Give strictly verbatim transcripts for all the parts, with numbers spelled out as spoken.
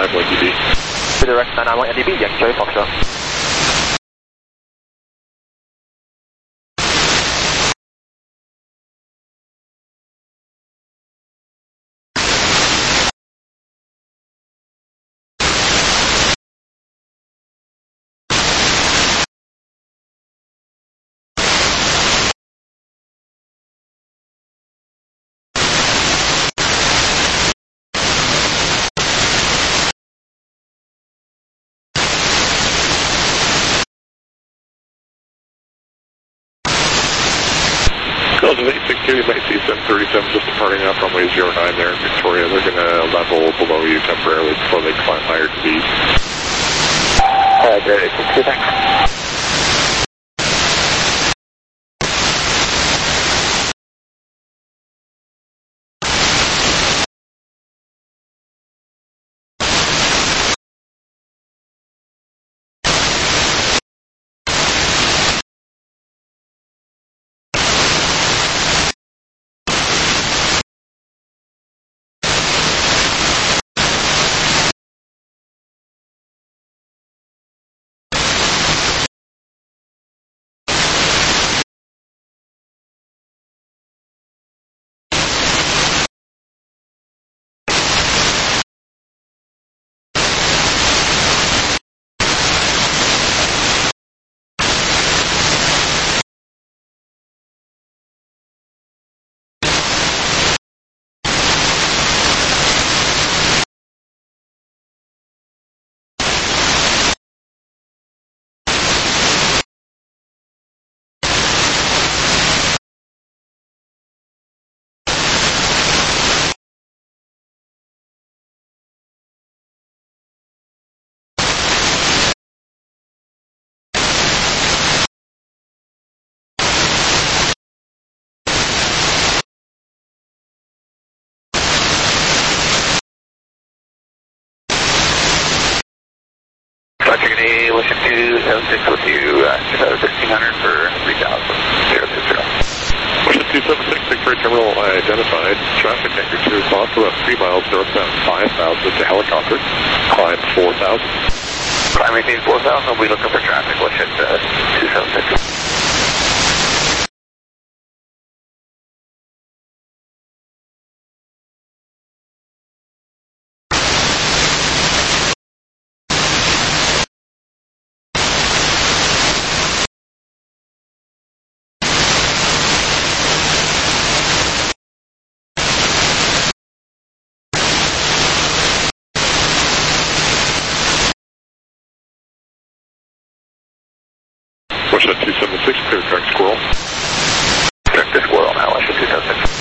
nine one D B. Direct nine nine one N D B, Yankee Charlie Foxtrot. Delta eight six two, you might see seven thirty-seven just departing off runway zero nine there in Victoria. They're going to level below you temporarily before they climb higher speeds. Uh, great, eight six two, thanks. Security, Ocean two seven six with you, uh, sixteen hundred for three thousand, zero six zero. Ocean two seven six, Victoria Terminal identified. Traffic anchor two o'clock, about three miles northbound five thousand to helicopter. Climb four thousand. Climb maintain four thousand, we'll be looking for traffic, Ocean uh, two seven six. Ocean two seven six, clear correct squirrel. Correct the squirrel now, Ocean two seven six.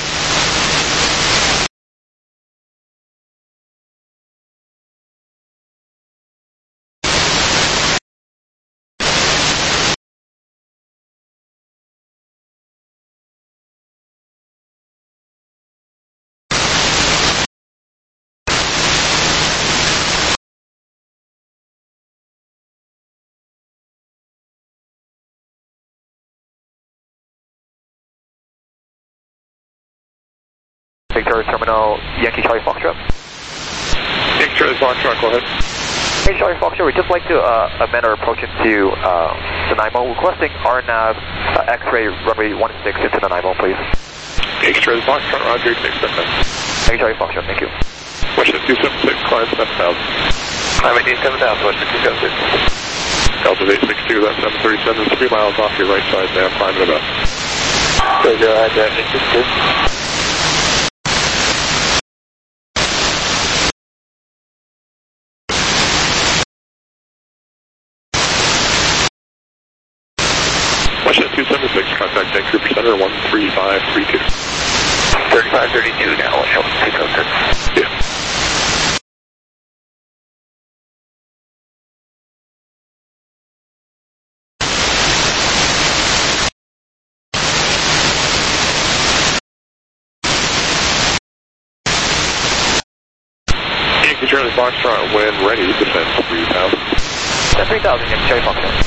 Victoria Terminal, Yankee Charlie Foxtrot. Yankee Charlie Foxtrot, go ahead. Hey Charlie Foxtrot, we'd just like to uh, amend our approach into uh, the Nanaimo, requesting R NAV uh, X-ray runway one six into the Nanaimo, please. Yankee Charlie Foxtrot, Roger, take seven. Yankee Charlie Foxtrot, thank you. Ocean two seven six, climb seven thousand. Climb maintain seven thousand, Ocean two seven six. Delta eight six two, that's seven thirty-seven, three miles off your right side now, climb it about. So go ahead, eight six two. Ocean two seven six, contact Vancouver Center, one three five three two. thirty-five thirty-two now, Ocean two seven six. Yeah. Yankee Charlie Foxtrot, when ready, descend three thousand. Descend three thousand, Yankee Charlie Foxtrot.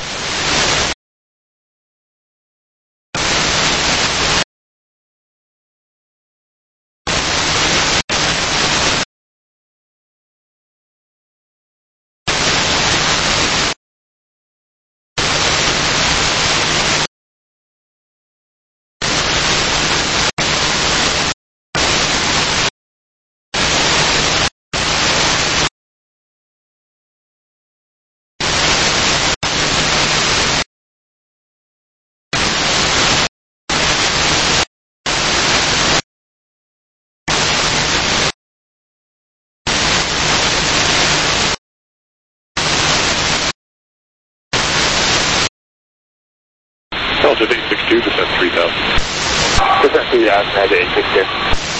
Positive eight six two, descend three thousand. Descend three thousand at eight six two.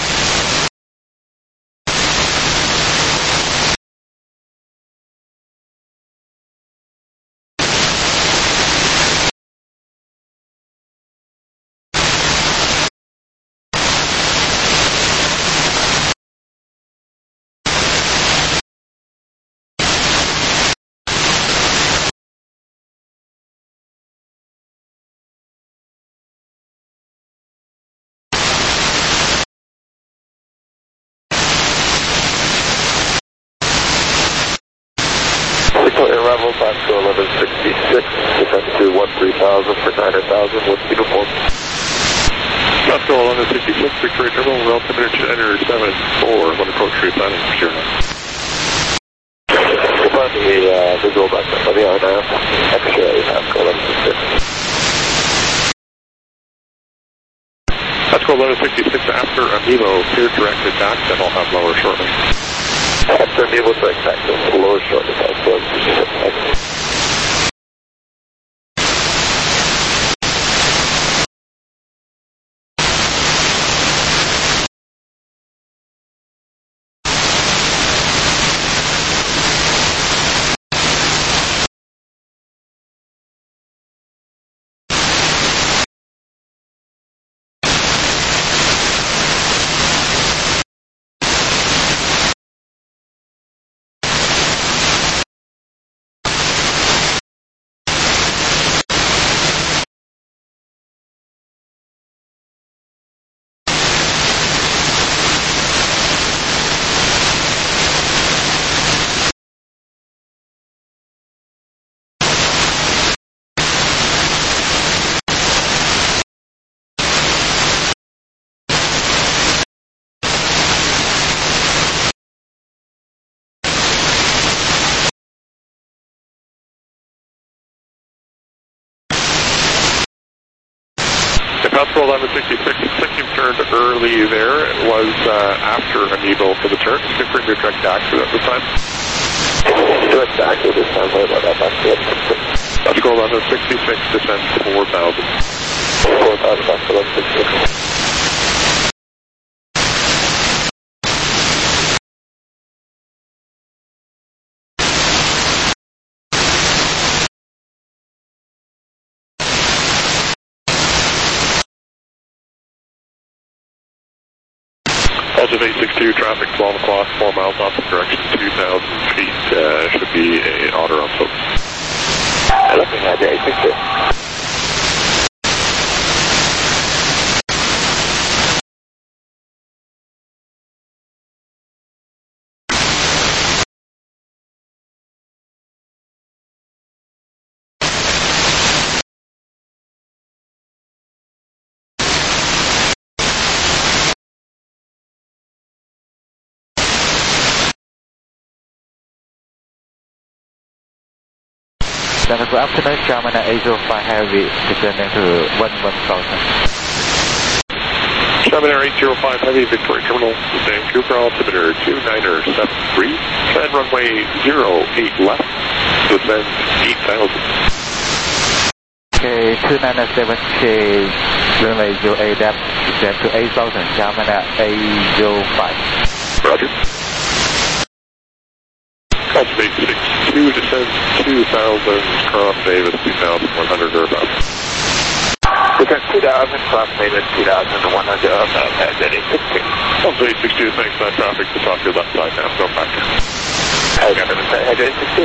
Level back to eleven sixty-six, descend to one three thousand for niner thousand, with uniform. Back to eleven sixty-six, Victoria Terminal, altimeter to enter seven four, one approach resigning for zero. Confirm the uh, visual back on the R now, X-ray, back to eleven sixty-six. Back to eleven sixty-six, after Amibo, clear directed back, then I'll have lower shortly. After Amibo direct back, then lower shortly, back to eleven sixty-six. Pascal eleven sixty-six, thinking turned early there. It was uh, after Amibo for the turn. You can bring your direct axis at this time. Direct axis this time, what about that? Pascal eleven sixty-six, descend four thousand. four thousand, Pascal eleven sixty-six. Positive eight six two, traffic twelve o'clock, four miles off the direction, two thousand feet, uh, should be a otter on slope. Looking at eight six two. Good afternoon, German eight zero five Heavy, descending to one one thousand. German eight zero five Heavy, Victoria Terminal, Vancouver, altimeter two niner seven three, and runway zero eight left, descend eight thousand. Okay, two niner seven K, runway zero eight left, descend to eight thousand, German eight zero five. Roger. Eight six two, descend two thousand, cross Davis two thousand one hundred or above. Descend two thousand, cross Davis two thousand one hundred or above at eight six two. Also eight six two, thanks for that traffic, just off your left side now, go back. I got it, head eight six two.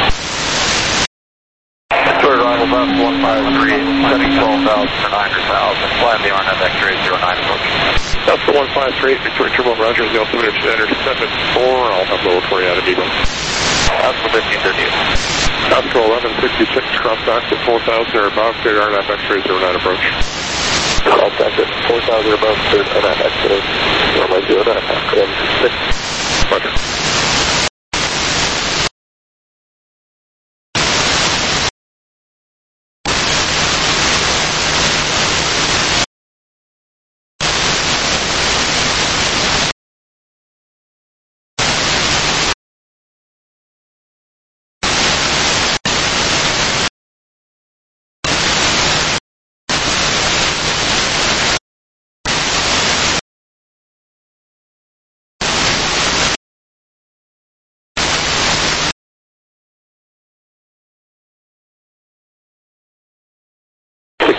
Short arrival bus one five three, setting twelve thousand for niner thousand, flying the R N A V X-ray zero nine approach. That's the one five three eight, Victoria Terminal, Roger, the altimeter to enter seven four, I'll have lower for you out of Amibo. Oscar fifteen thirty. Oscar eleven sixty-six, cross back to four thousand or above, clear R N A V X-ray zero nine approach. Cross back to four thousand or above, clear R N A V X-ray zero nine, Oscar eleven sixty-six. Roger.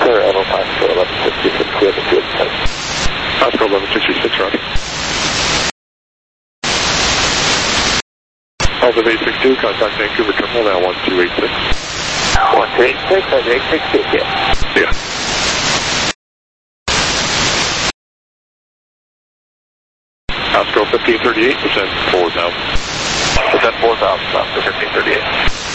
Clear Evo Pasco eleven sixty-six, clear the field ten. Pasco eleven sixty-six, roger. Delta eight six two, contact Vancouver Terminal now one two eight six. one two eight six, that's eight six two, yeah. Yeah. Pasco fifteen thirty-eight, descend four thousand. Descend four thousand, Pasco fifteen thirty-eight.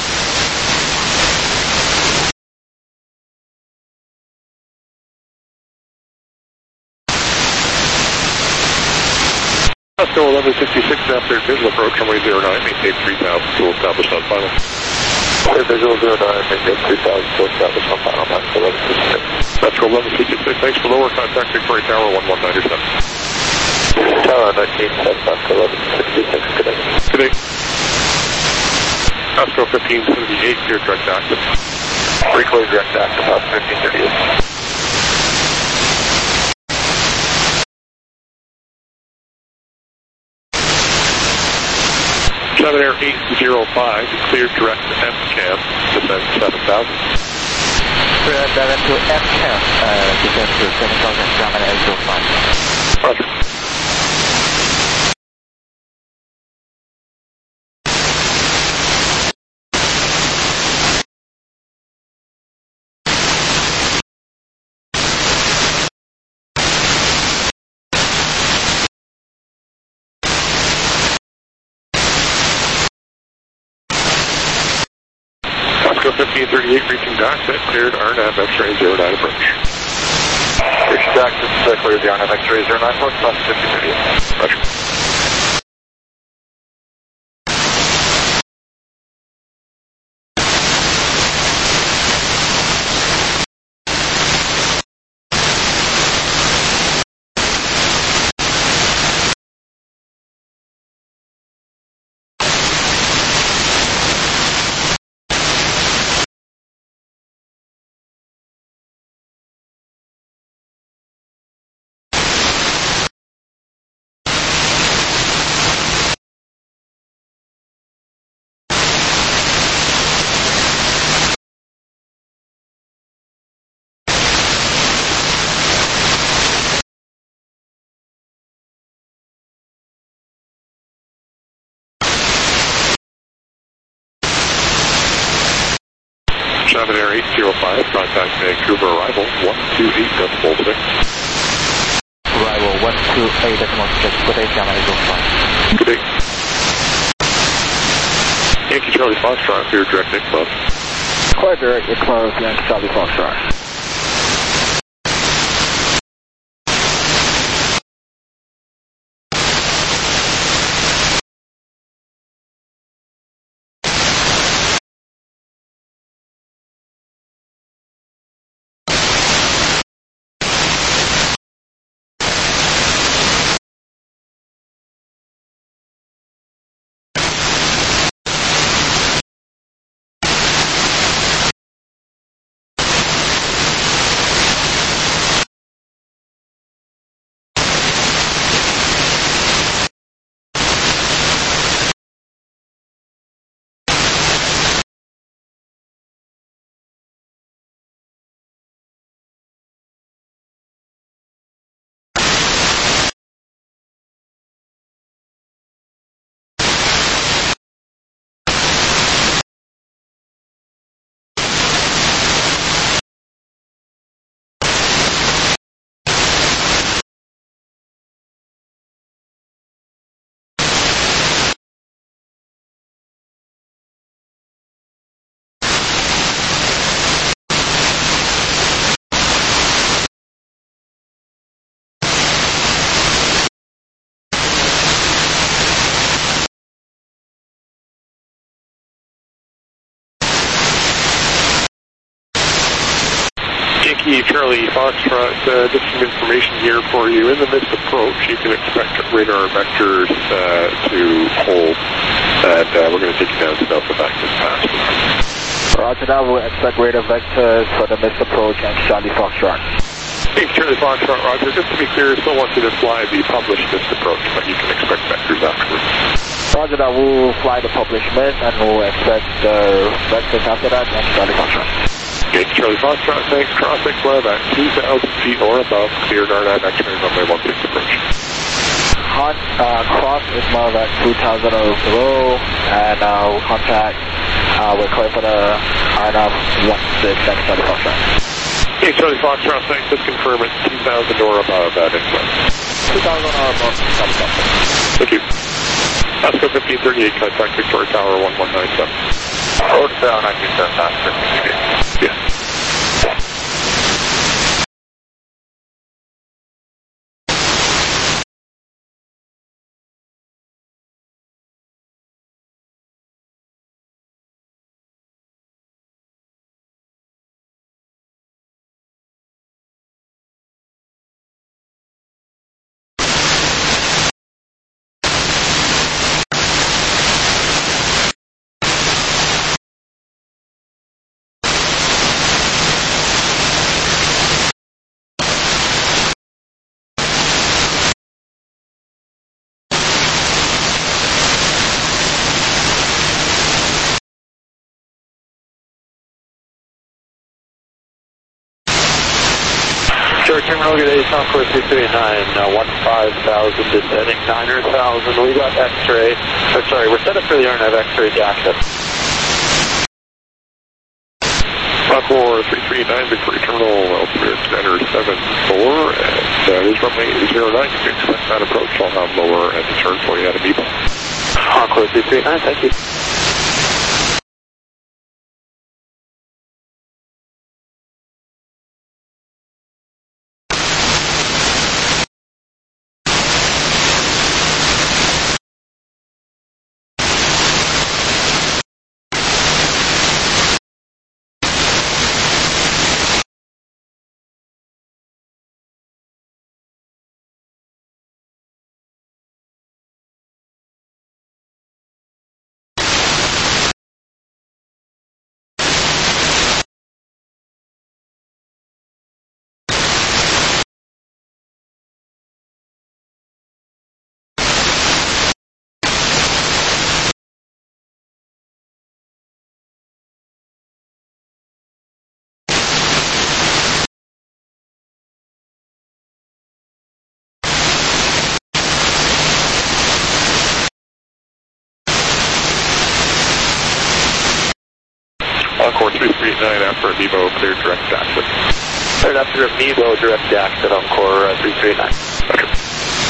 Pasco eleven sixty-six, after visual approach, runway zero nine, maintain three thousand, to establish on final. Clear visual zero nine, maintain three thousand, to establish on final, Pasco eleven sixty-six. Pasco eleven sixty-six, thanks for lower, contact Victoria Tower one one nine seven. Tower nineteen ten, Pasco eleven sixty-six, good day. Good day. Pasco fifteen seventy-eight, clear direct active. Pre-clear direct active, Pasco fifteen thirty-eight. seven Air eight zero five, clear direct to M CAM, descend seven thousand. Clear direct to M CAM, uh, descend to seven thousand, seven eight zero five. Roger. Pasco fifteen thirty-eight, reaching D A C, cleared R N A V X-ray zero nine approach. Reaching D A C, cleared the R N A V X-ray zero nine approach, Pasco fifteen thirty-eight. Roger. seven Air eight zero five, contact Vancouver arrival one two eight decimal six. Arrival one two eight decimal six, good day, German eight zero five. Good day. Yankee Charlie Foxtrot, clear direct Nick Club. Clear direct Nick Club, Yankee Charlie Foxtrot. Yankee Charlie Foxtrot, uh, just some information here for you. In the missed approach, you can expect radar vectors uh, to hold, and uh, we're going to take you down to Delta back this pass. Roger that, we'll expect radar vectors for the missed approach and Charlie Foxtrot. Yankee Charlie Foxtrot, Roger. Just to be clear, still want you to fly the published missed approach, but you can expect vectors afterwards. Roger that, we'll fly the published miss and we'll expect the vectors after that and Charlie Foxtrot. Okay, Charlie Foxtrot, thanks. Cross X Web at two thousand feet or above. Cleared R N A V X-ray runway one six approach. Con, uh, cross is love at two thousand or below, and uh, we'll contact, uh, we're clear for the R N A V one six at Charlie Foxtrot. Okay, Charlie Foxtrot, thanks. Just confirm it's two thousand or above at X-ray. two thousand or above, Charlie Foxtrot. Thank you. Oscar fifteen thirty-eight, contact Victoria Tower one one nine seven. Code down, I think that's Oscar fifteen thirty-eight. Yes. Sure, terminal good day, South Course three three nine, uh, one five thousand, descending niner thousand. We got X-ray, oh, sorry, we're set up for the R N A V X-ray jacket. Encore three three nine, Victoria Terminal, altimeter extender seven four, and uh, this runway zero nine. You can expect that approach. I'll have lower and turn for you at Amoeba. Encore three three nine, thank you. Encore three three nine, after Amoeba, clear direct exit. Cleared after Amoeba, direct exit, Encore uh, three three nine. Okay.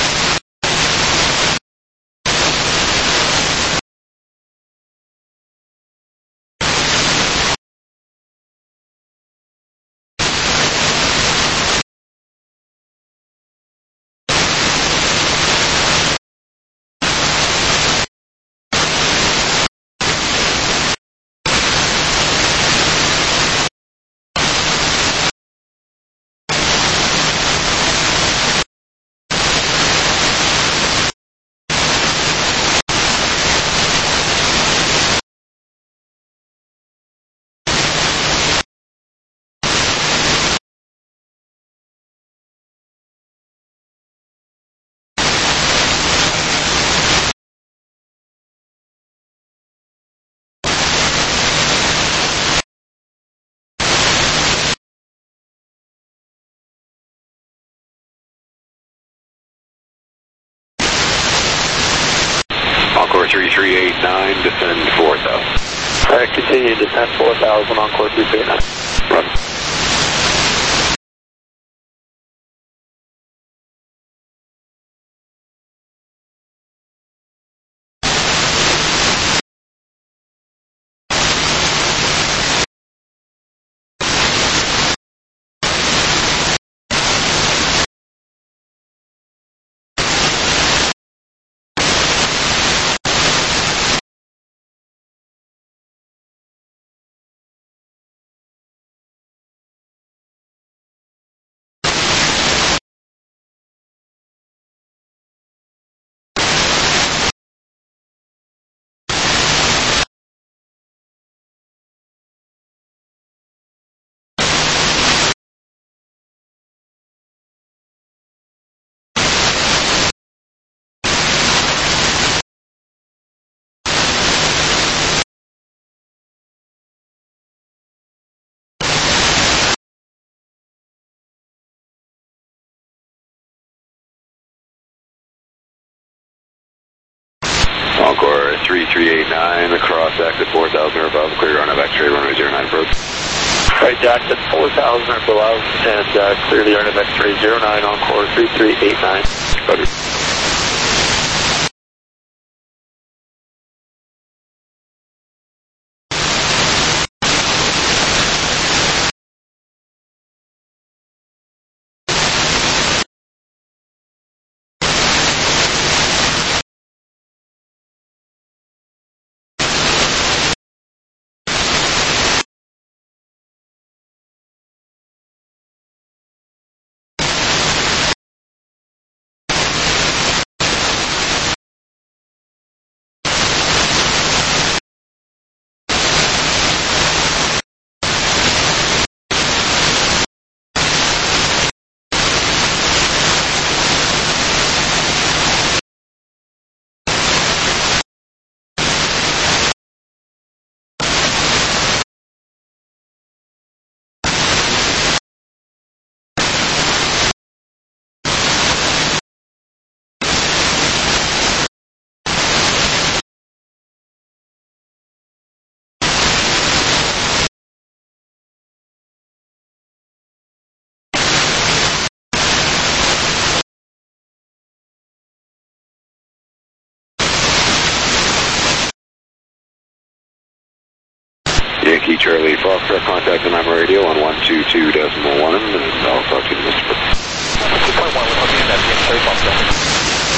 Encore three three eight nine, descend four thousand. Alright, continue to descend four thousand, Encore three three nine. Run. three three eight nine, across exit four thousand or above, clear on of X-ray, runway zero nine approach. Right, Jackson, four thousand or below, and uh, clear the Arnav X-ray zero nine on course three three eight nine. Roger. Yankee Charlie Foxtrot, contact the Mama Radio on one two two decimal one, and I'll talk to you, Mister two point one, we're talking about Yankee Charlie Foxtrot.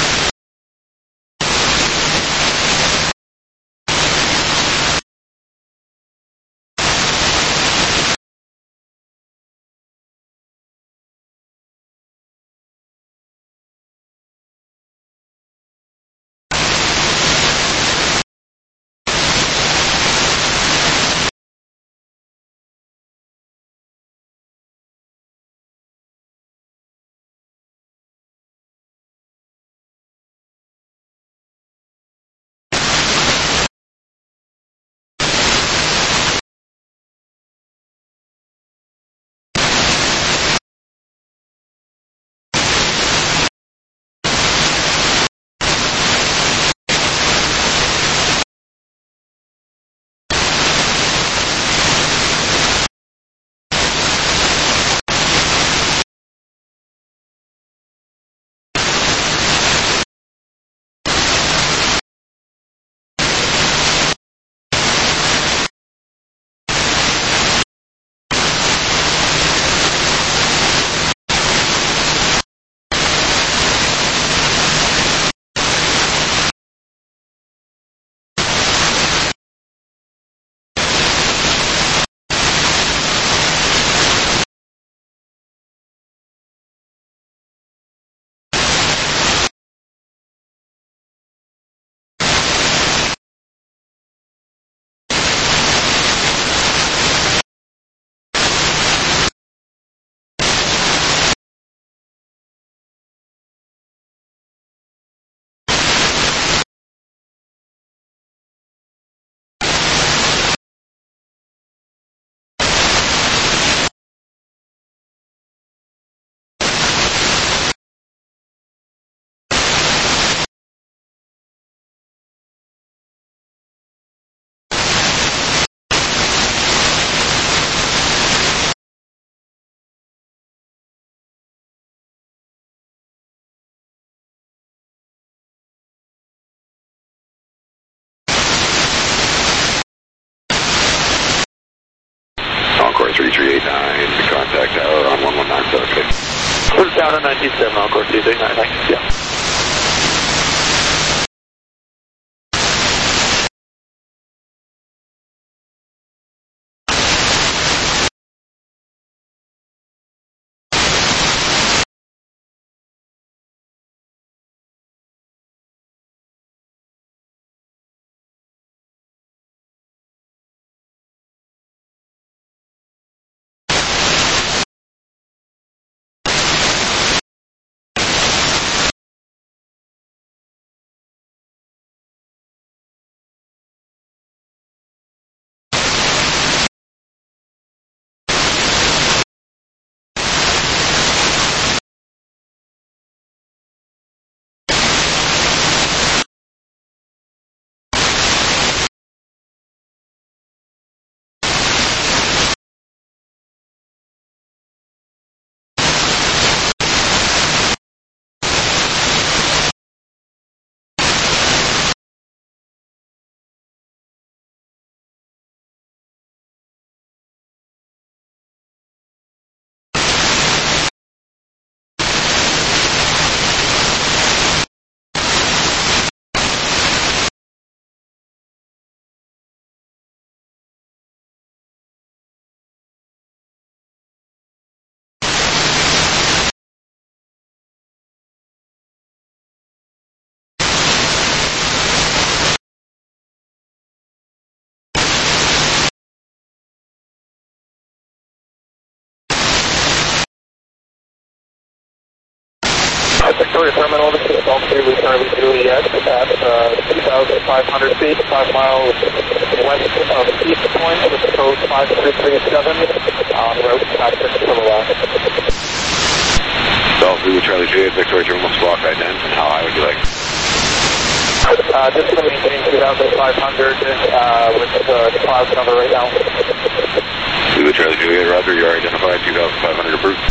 three three eight nine, contact tower on one one nine seven six. Put it down on ninety-seven, on course three three eight nine, thanks, yeah. Victoria Terminal, this is Golf Zulu Charlie Juliet at uh, two thousand five hundred feet, five miles west of East Point, with code five three three seven, on route back to Kilowatt. Golf Zulu Charlie Juliet, Victoria Terminal, squawk ident, and how high would you like? Uh, just going to maintain two thousand five hundred uh, with uh, the clouds number right now. Zulu Charlie Juliet, Roger, you are identified, two thousand five hundred approved.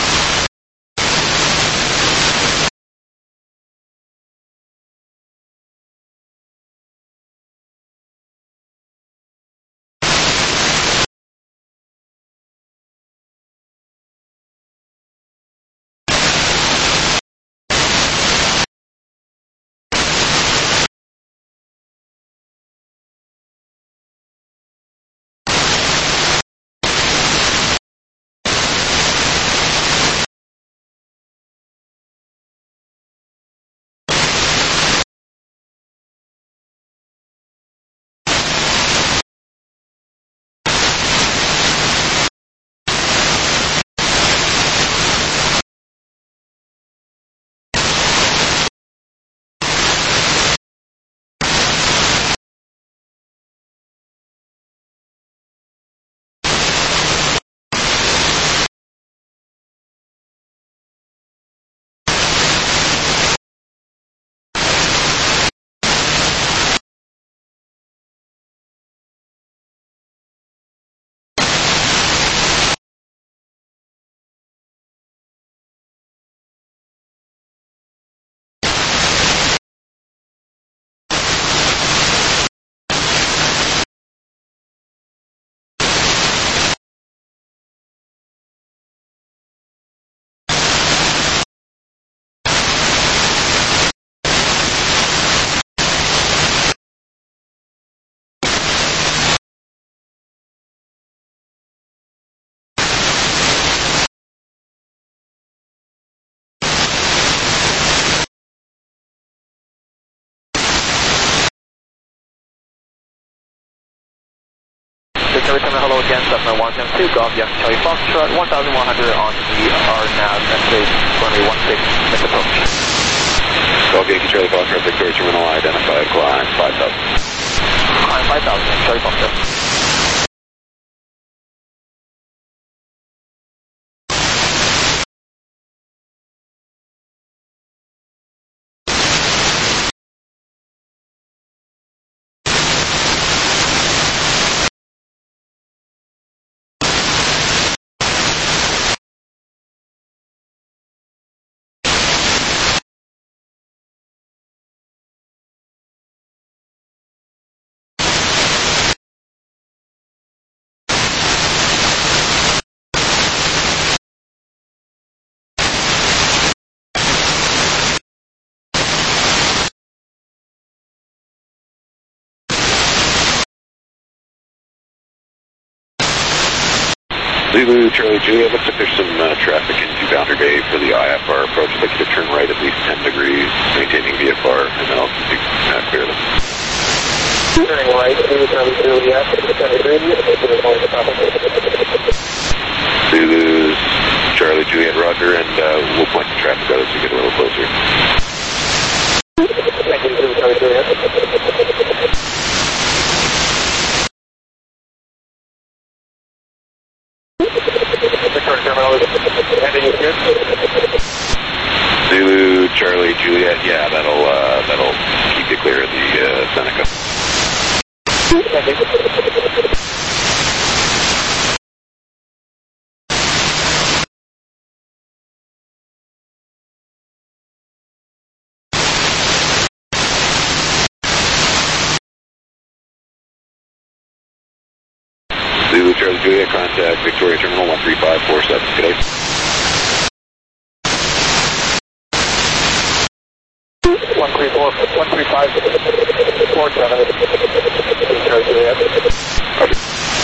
Victoria Terminal, hello again, seven one seven two, Golf Yankee Charlie Foxtrot, one thousand one hundred on the R nav, message runway one six, mid approach. Golf Yankee Charlie Foxtrot, Victoria Terminal, identified, climb five thousand. Climb five thousand, Charlie Foxtrot. Zulu Charlie Juliet, looks like there's some uh, traffic into Boundary Bay for the I F R approach. I'd like you to turn right at least ten degrees, maintaining V F R, and then I'll uh, clear them. Turning right, Zulu Charlie Juliet, ten degrees, Zulu Charlie Juliet, Roger, and uh, we'll point the traffic out as we get a little closer. Thank you, Zulu Charlie Juliet. Victoria Terminal is ending it here. Zulu Charlie Juliet, yeah, that'll uh, that'll keep you clear of the uh, Seneca. Thank you. Zulu Charlie Juliet, contact Victoria Terminal one three five four seven. Good day. one three four, one three five four seven. Zulu Charlie Juliet. Roger.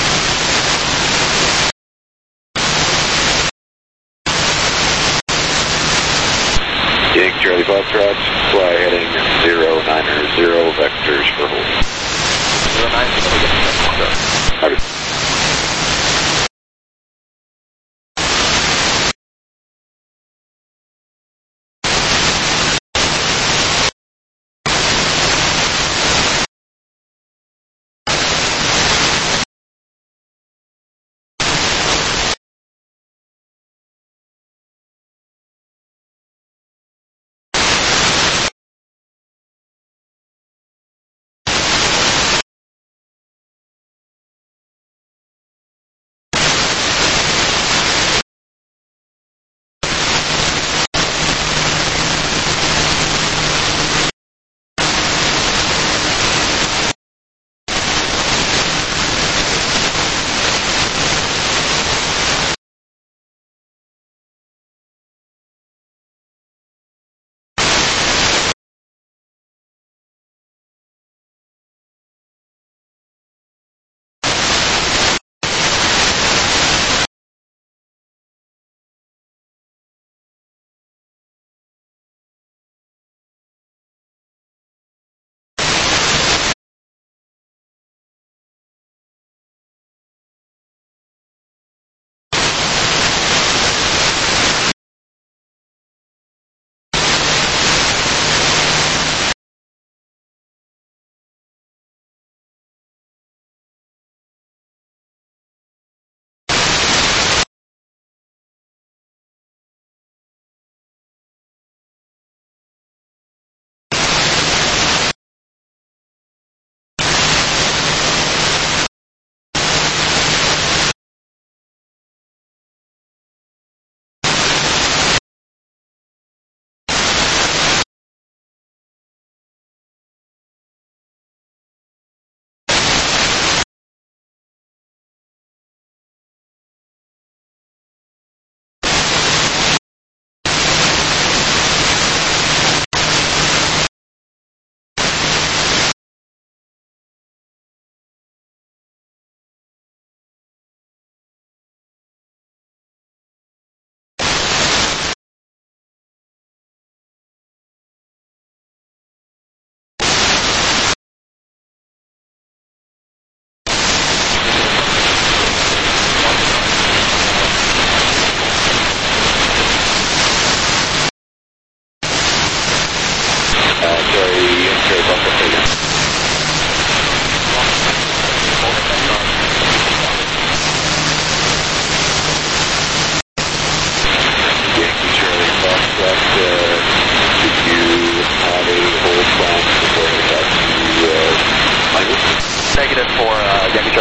Yankee Charlie Foxtrot, fly heading zero nine zero, vectors for hold. zero nine zero, Roger.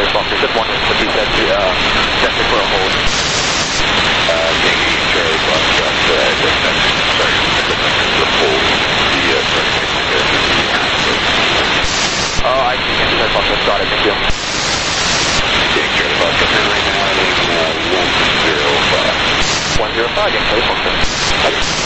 Charlie Foxtrot. Just wondering if he said to, uh, set it for a hold. Uh, Yankee Charlie Foxtrot, uh, just message, sorry, just message the hold, the, uh, starting signal there for the half. Oh, I see. Yankee Charlie Foxtrot. Got it. Thank you. Yankee Charlie Foxtrot, and right now in, uh, one zero five. one zero five, Yankee Charlie Foxtrot.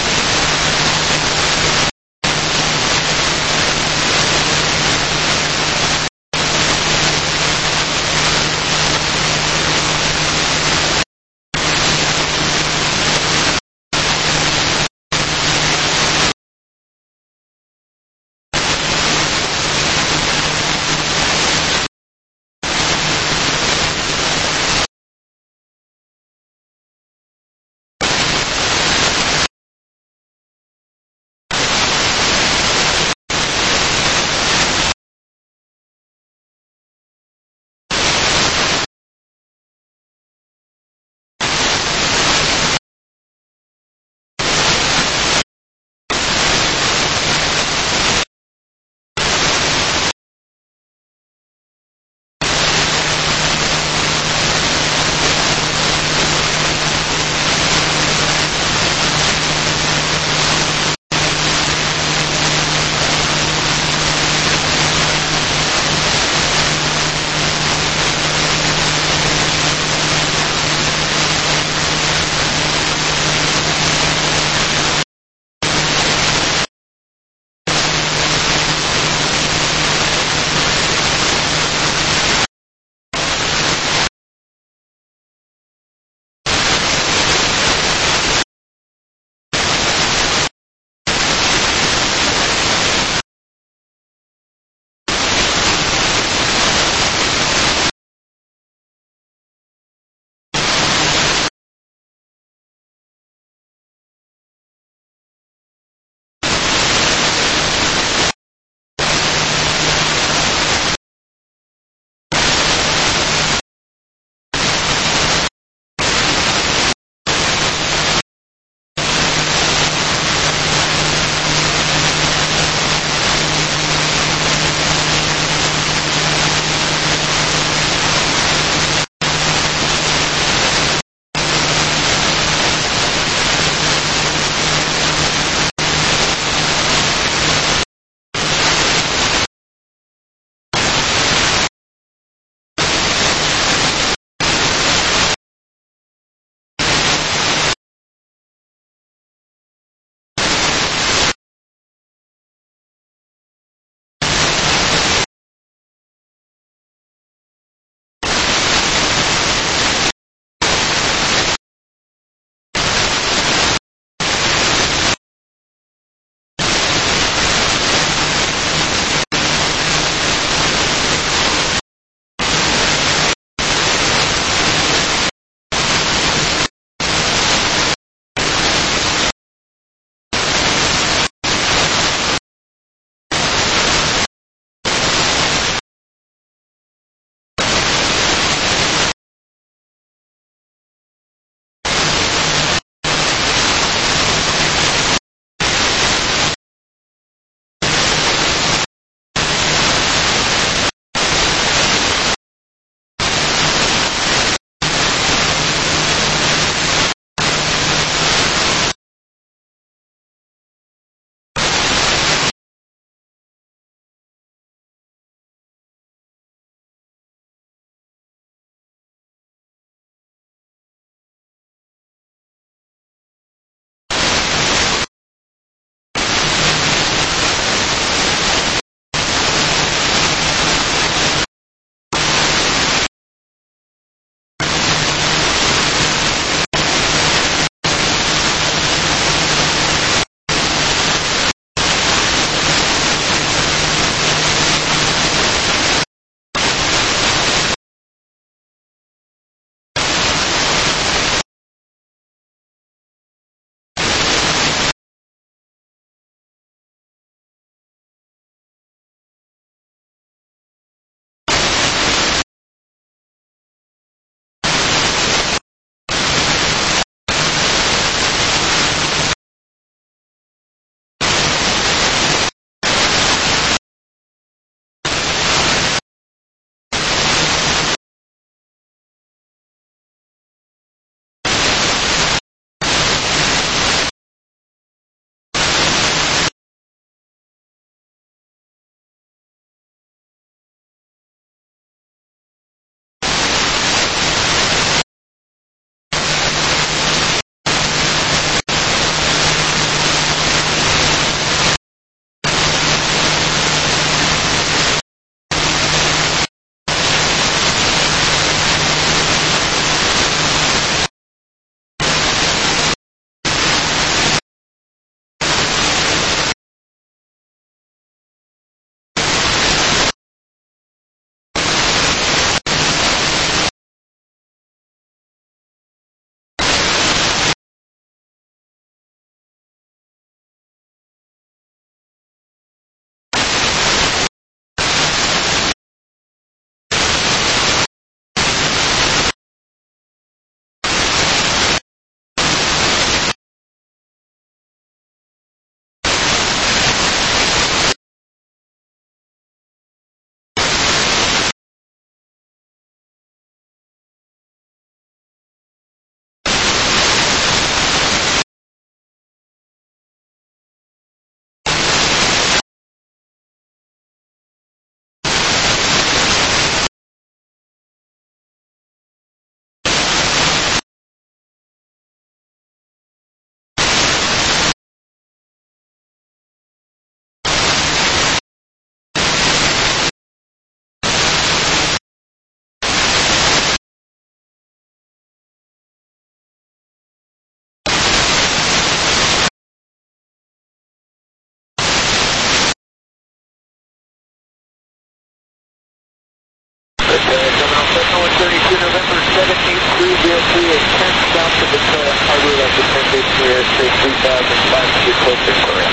seven eight three zero three is ten down to Victoria Harbor, that's the ten base clear, say three thousand five hundred close to Victoria.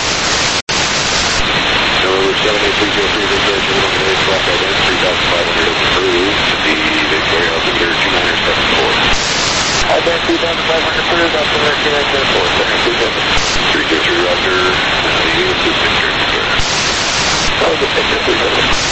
November seven eight three zero three, Victoria, Terminal Grenade, flash ident, three thousand five hundred is approved, the Victoria altimeter two nine seven four. Ident three thousand five hundred approved, altimeter two nine seven four, three two three Roger, uh, the unit is Victoria, Victoria. that was a picture, three thousand.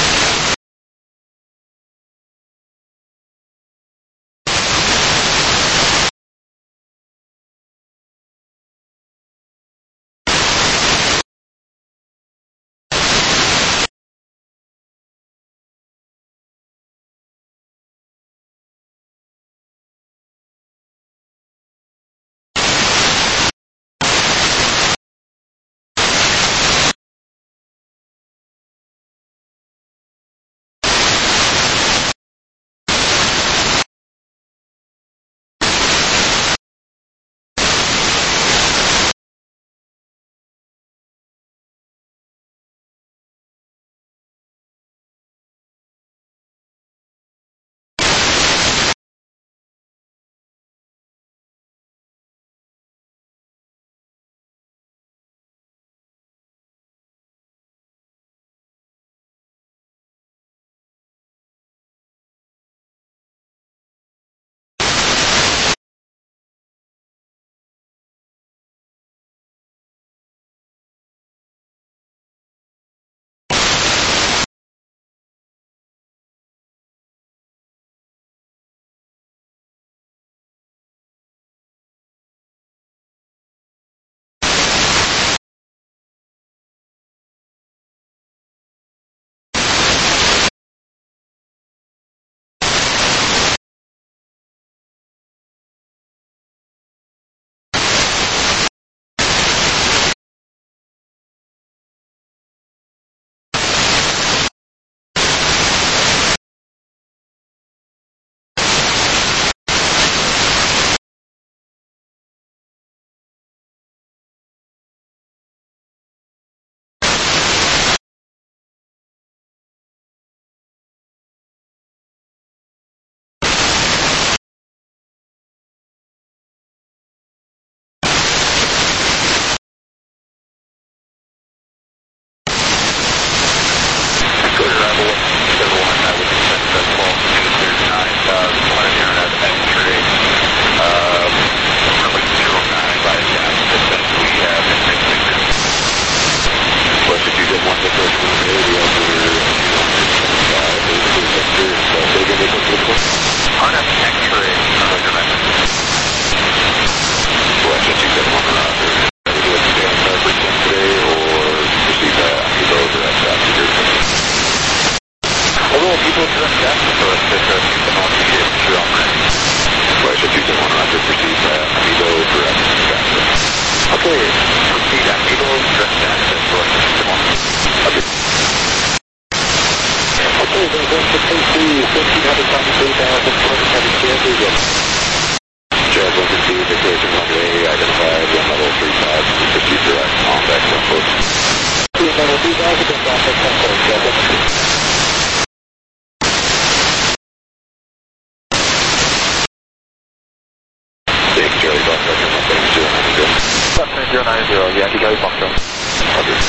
zero nine zero, Yankee Charlie Foxtrot. Roger.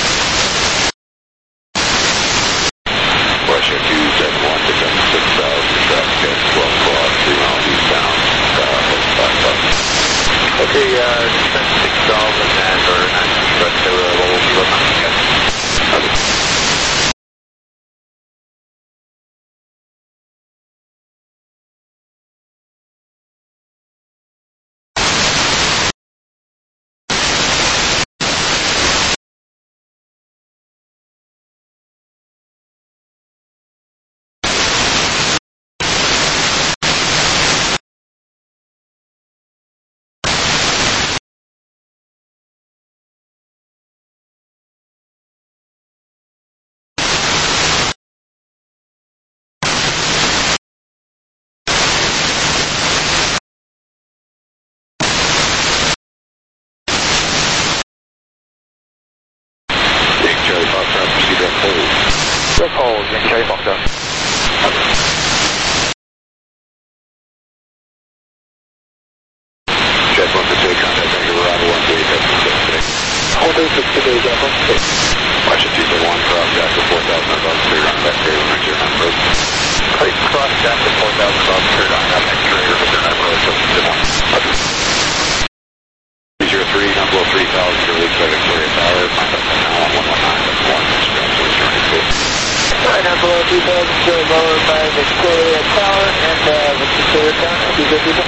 Russia two seven one, descend six thousand, traffic at twelve o'clock, three miles eastbound, uh, five thousand. Okay, uh, descend six thousand and or ninety, but uh, we'll be looking at it. two thousand to lower by Victoria Tower and uh, Victoria Tower. Two good people.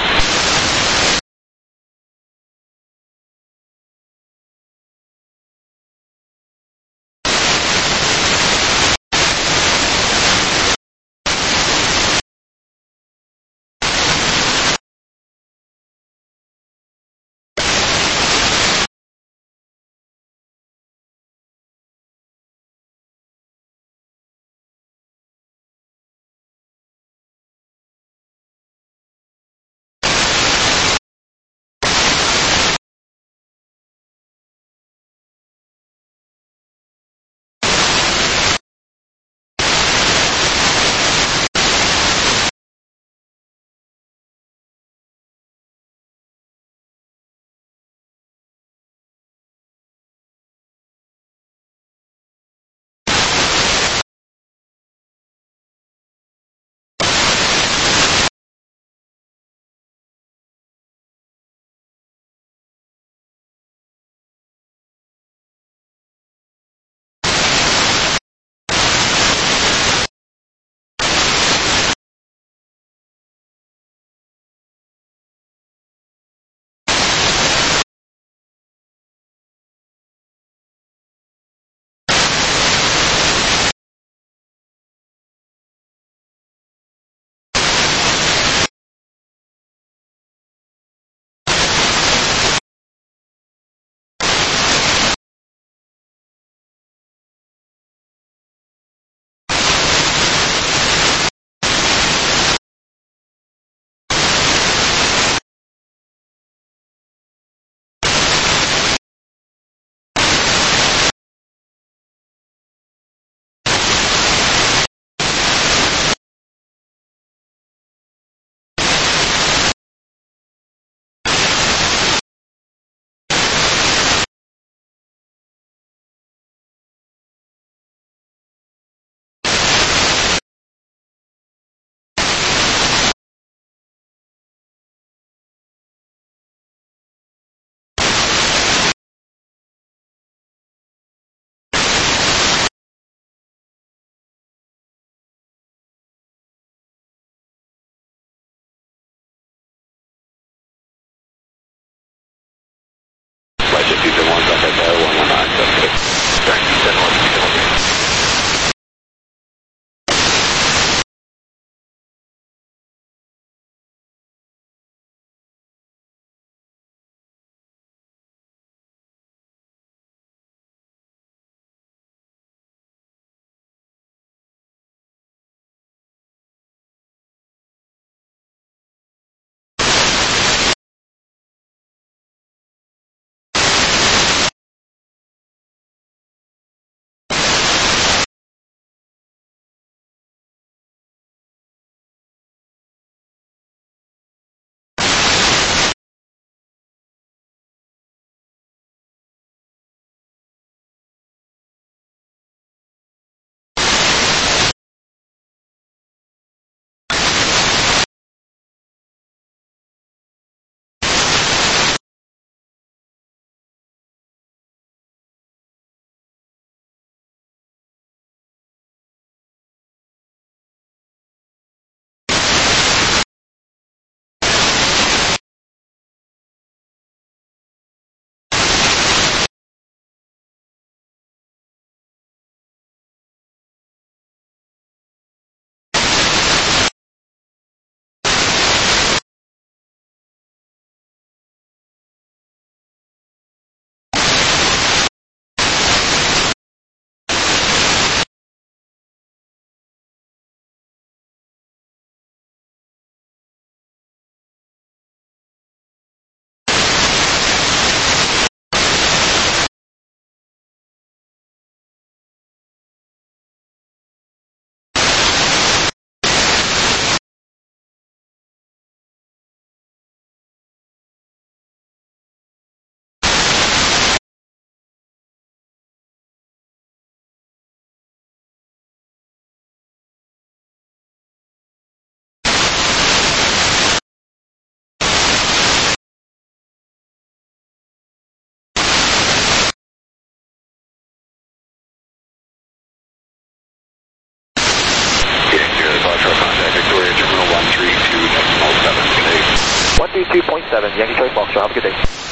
eighty-two point seven, Yankee Charlie Foxtrot. Have a good day.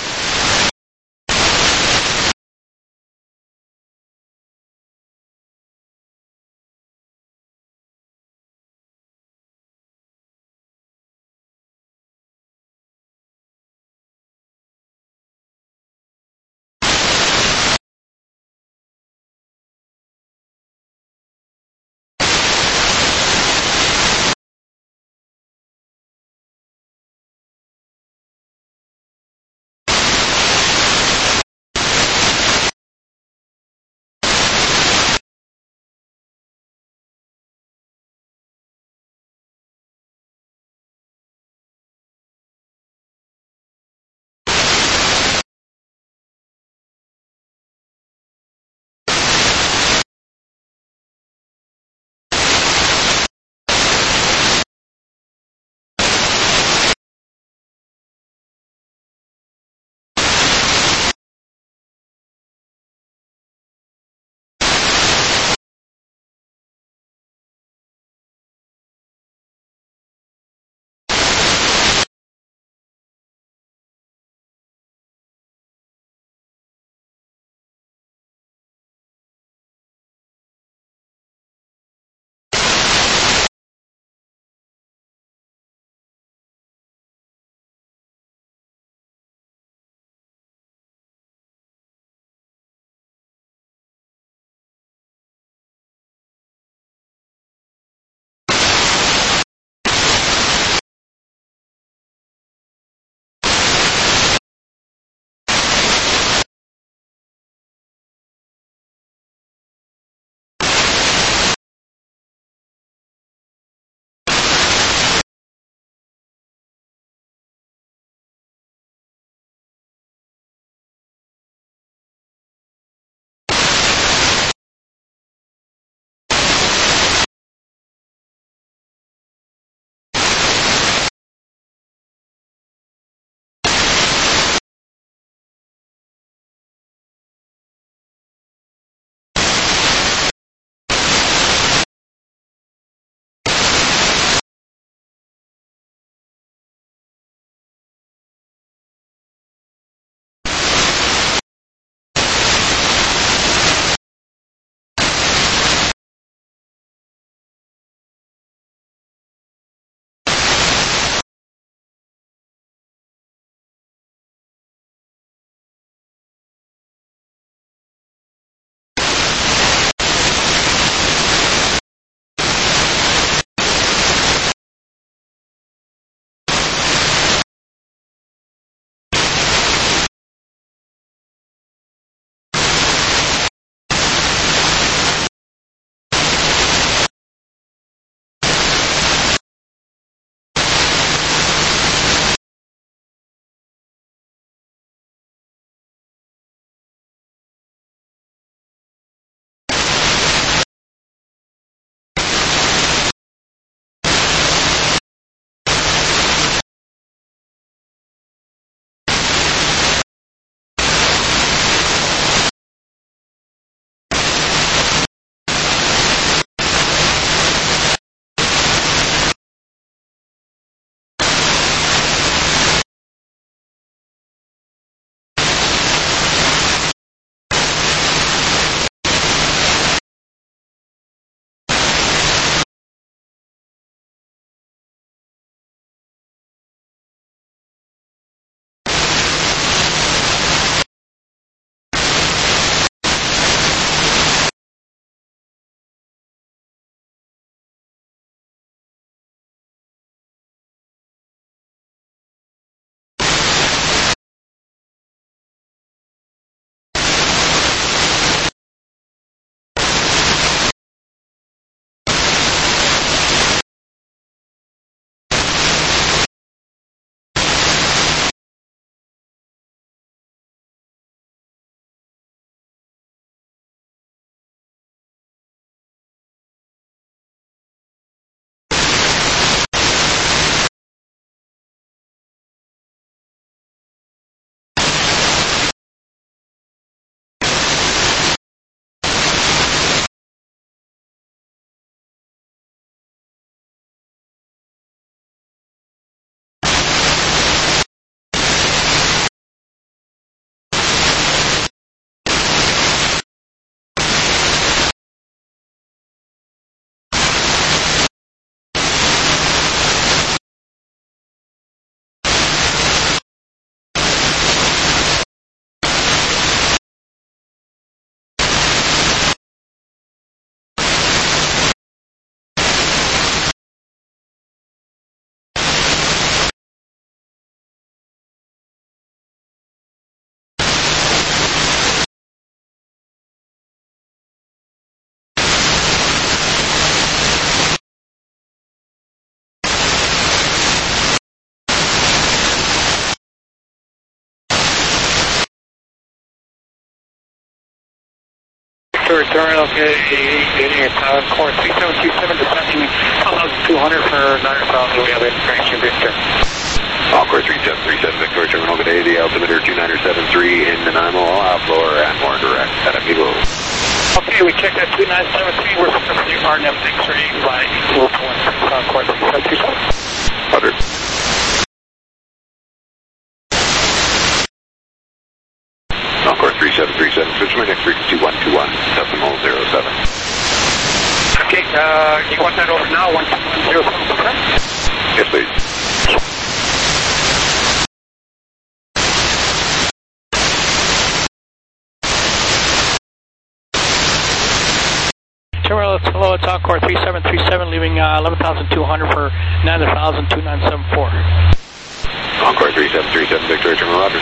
Victor, return, okay, getting a tower course three seven three seven, descending one thousand two hundred for nine thousand, we have information, Victor. Encore three seven three seven, Victor, terminal today, the altimeter two nine seven three in Nanaimo, outflow and more direct at Amigo. Okay, we checked that two nine seven three, we're frequency R N M X-ray by Group one, uh, course three seven three seven. Roger. Encore three seven three seven, switch my next frequency one two one, decimal zero seven. Okay, uh, you want that over now, one two one zero seven, correct? Yes, please. Terminal, hello, it's Encore three seven three seven, leaving uh, eleven thousand two hundred for nine thousand two nine seven four. Encore three seven three seven, Victor, terminal, roger.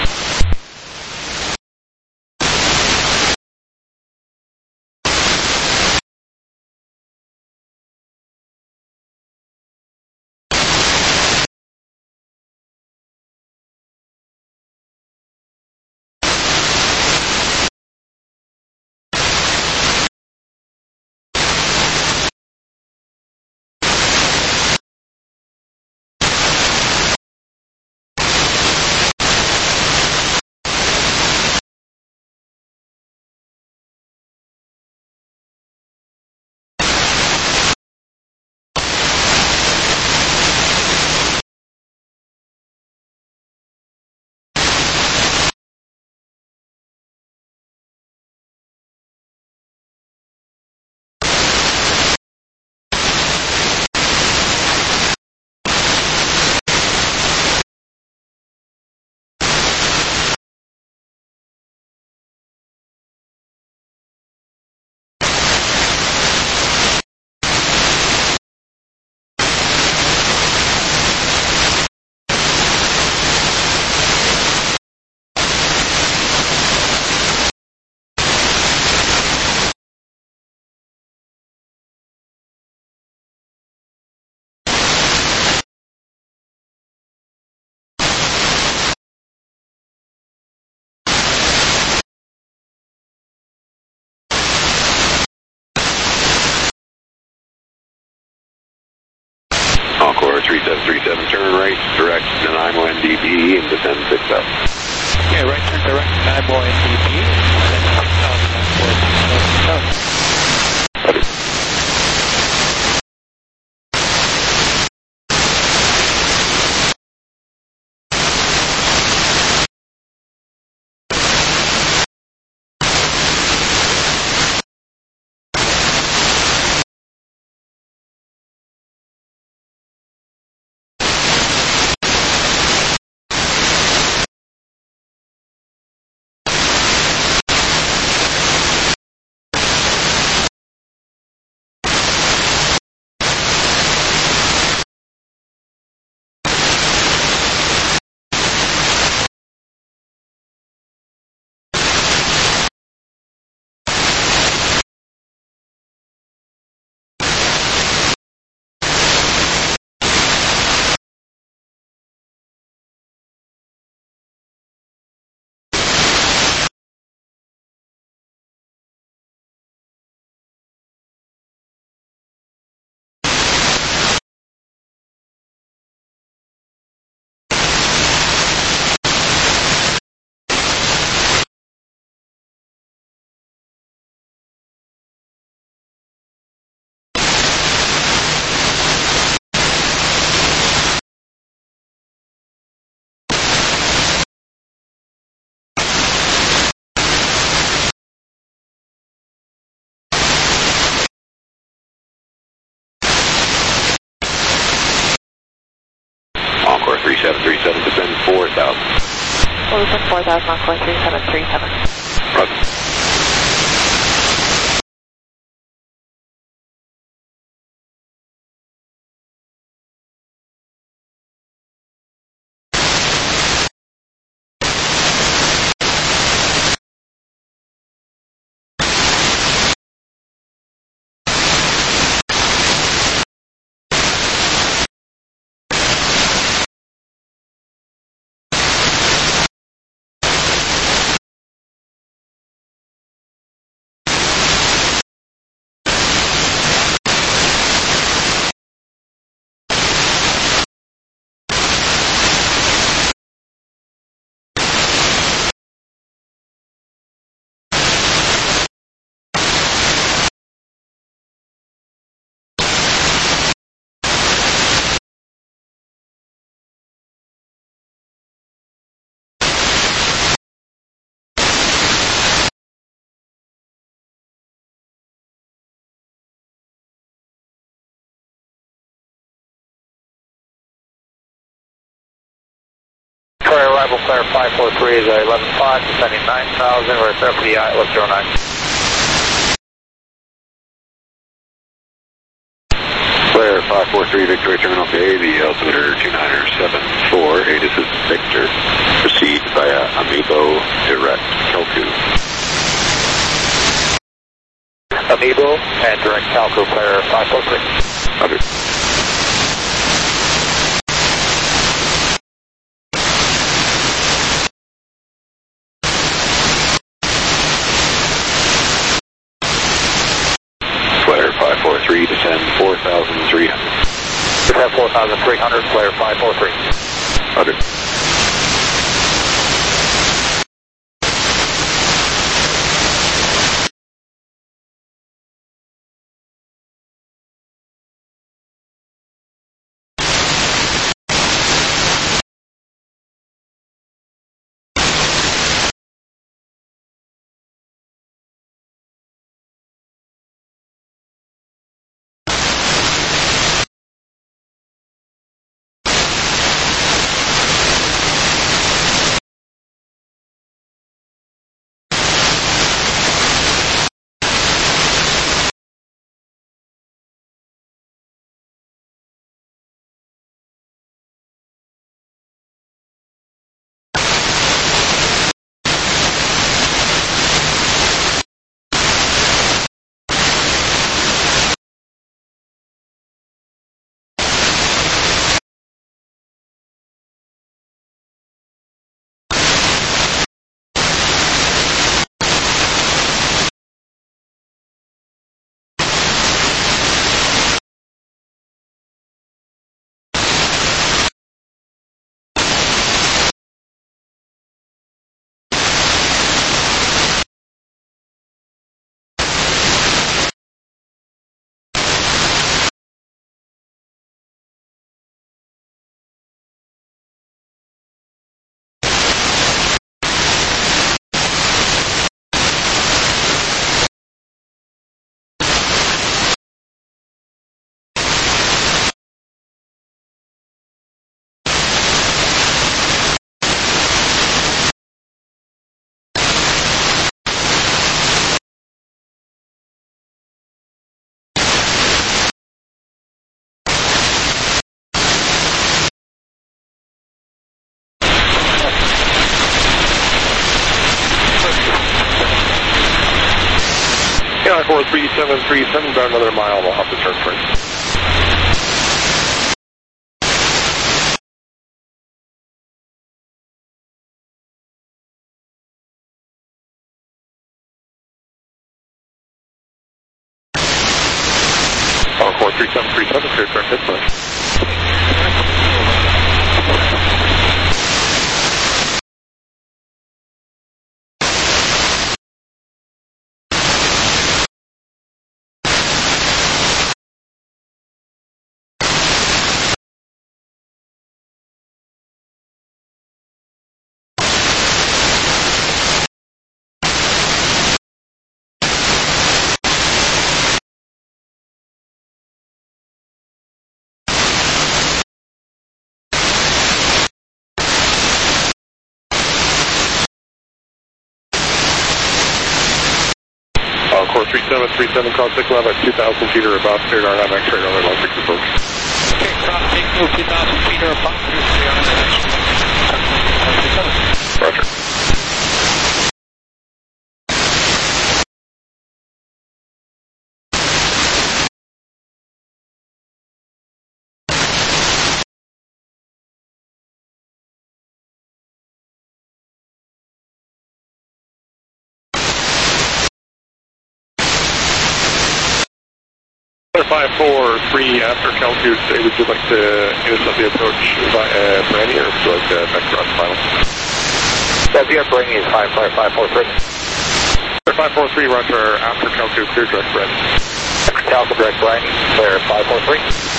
Encore three seven three seven, turn right, direct Nanaimo N D B, and descend six thousand. Okay, right turn direct Nanaimo N D B, descend six thousand at four six seven. Encore three seven three seven, descend four thousand. Well, descend four thousand, Encore three seven three seven. Roger. clear five four three is eleven five, descending nine thousand, we're clear for the I, lift zero nine. Clear five four three, Victory Terminal Bay, the altimeter two niner seven four, hey, this is Victor. Proceed via Amiibo Direct Kelku. Amiibo and direct Calco, clear five four three. Roger. Flare five four three, descend four thousand three hundred. Descend four thousand three hundred, flare five four three. Roger. four three seven three seven, about another mile, we'll have to turn first. four three seven three seven, clear correct dispatch. Core three seven three seven, cross six level at two thousand feet or above, cleared R M X, radar level six approach. Okay, cross six, move two thousand feet or above, clear R M X. Roger. five four three after Calcute, would you like to intercept the approach via Brandy or would you like to vector on final? That's the Brandy is five four three. five four three, roger, after Calcute, clear direct Brandy. Calcute direct Brandy, clear five four three.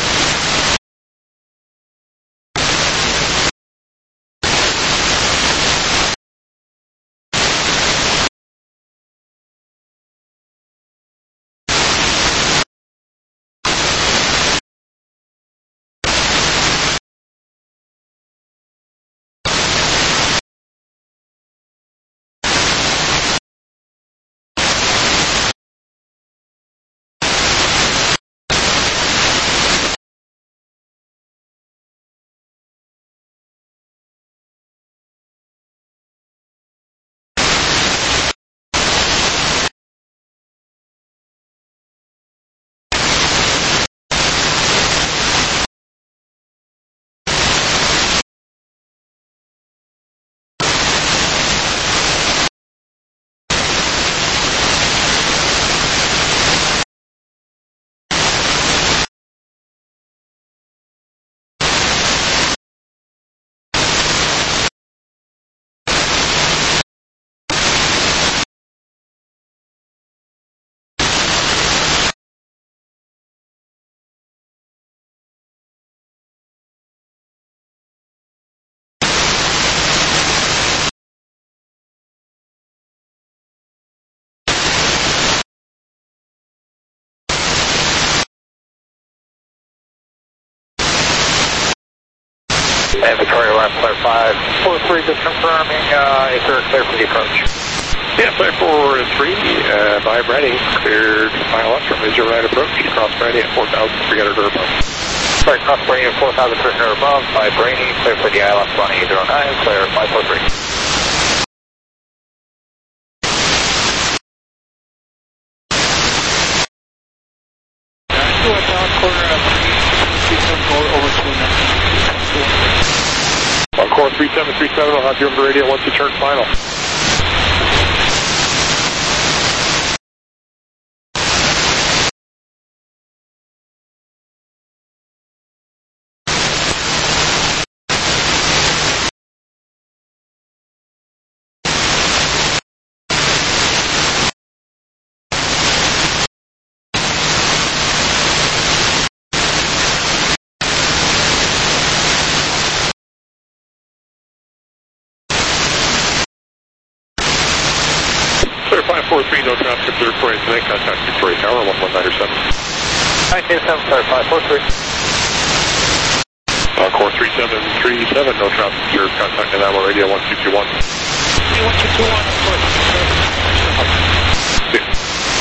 And Victoria left, clear five four three, just confirming uh, if they're clear for the approach. Yeah, five four three, uh, by Brady, cleared final left from is your right approach, cross Brady at four thousand three hundred or above. Sorry, cross Brady at four thousand three hundred or above, by Brady, clear for the I L S one eight zero nine, clear five four three. Encore three seven three seven, I'll have you on the radio once you turn final. Clear five four three, no traffic, clear Victoria tonight, contact Victoria Tower, one one nine seven. nine eight seven, clear five four three. Encore three seven three seven, no traffic, clear, contact Nanaimo radio one two two one. one two two one, of course. Yeah.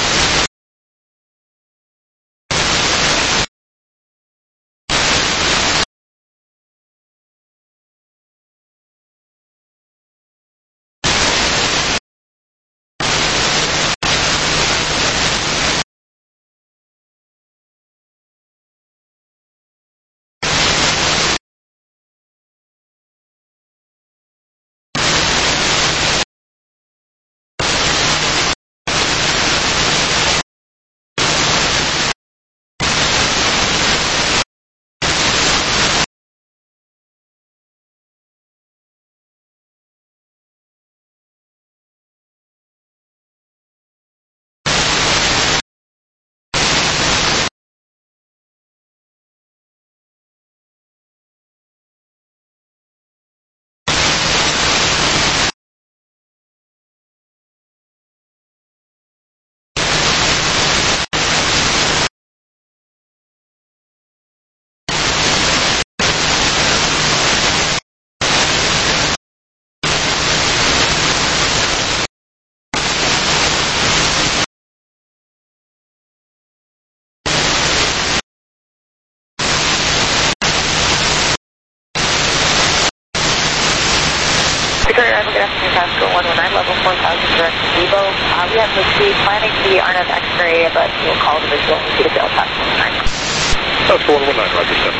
Victoria, I'm good afternoon, Pascal one one nine, level four thousand, direct to Evo. Uh, we have the speed planning the R N F X-ray, but we'll call the visual and see the fail path one one nine. That's one one nine, Roger, seven.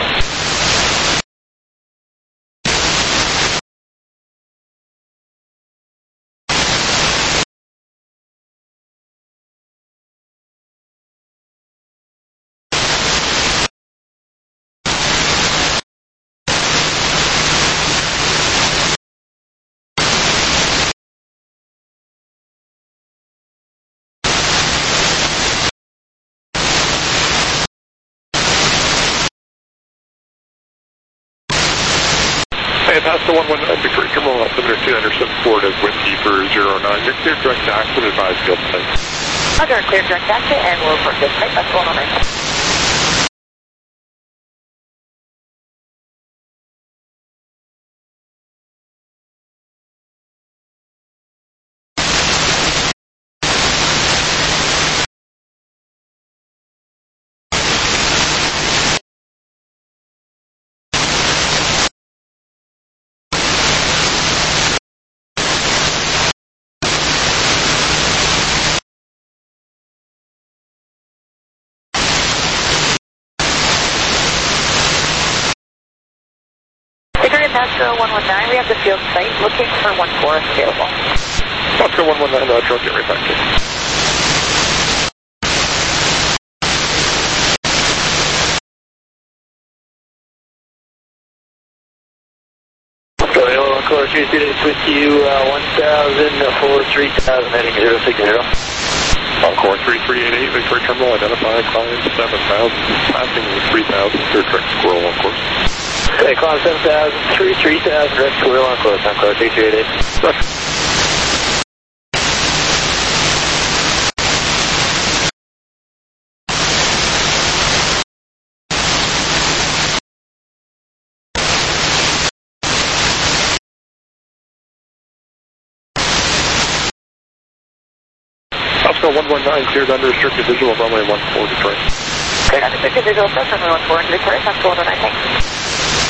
Hey, Pascal one one nine, Victoria Terminal, altimeter two nine seven four, as Whiskey for zero nine. You're clear direct to action, advise field site. Roger, clear direct action, and we'll report this site, Pascal one one nine. Pascal one one nine, we have the field site looking for one four available. Pascal one one nine, Roger, I'll get right back to you. Encore two students with you, uh, one thousand, four three thousand, heading zero six zero. Encore three three eight eight, Victoria Terminal, identify climb seven thousand, passing three thousand, clear direct squirrel on course. Okay, climb seven thousand, three three thousand, direct squirrel on course, Encore three three eight eight. Roger. Pascal one one nine, cleared under restricted visual of runway one four, Detroit. Cleared under restricted visual, approach runway one four into Victoria, Pascal one one nine, thanks.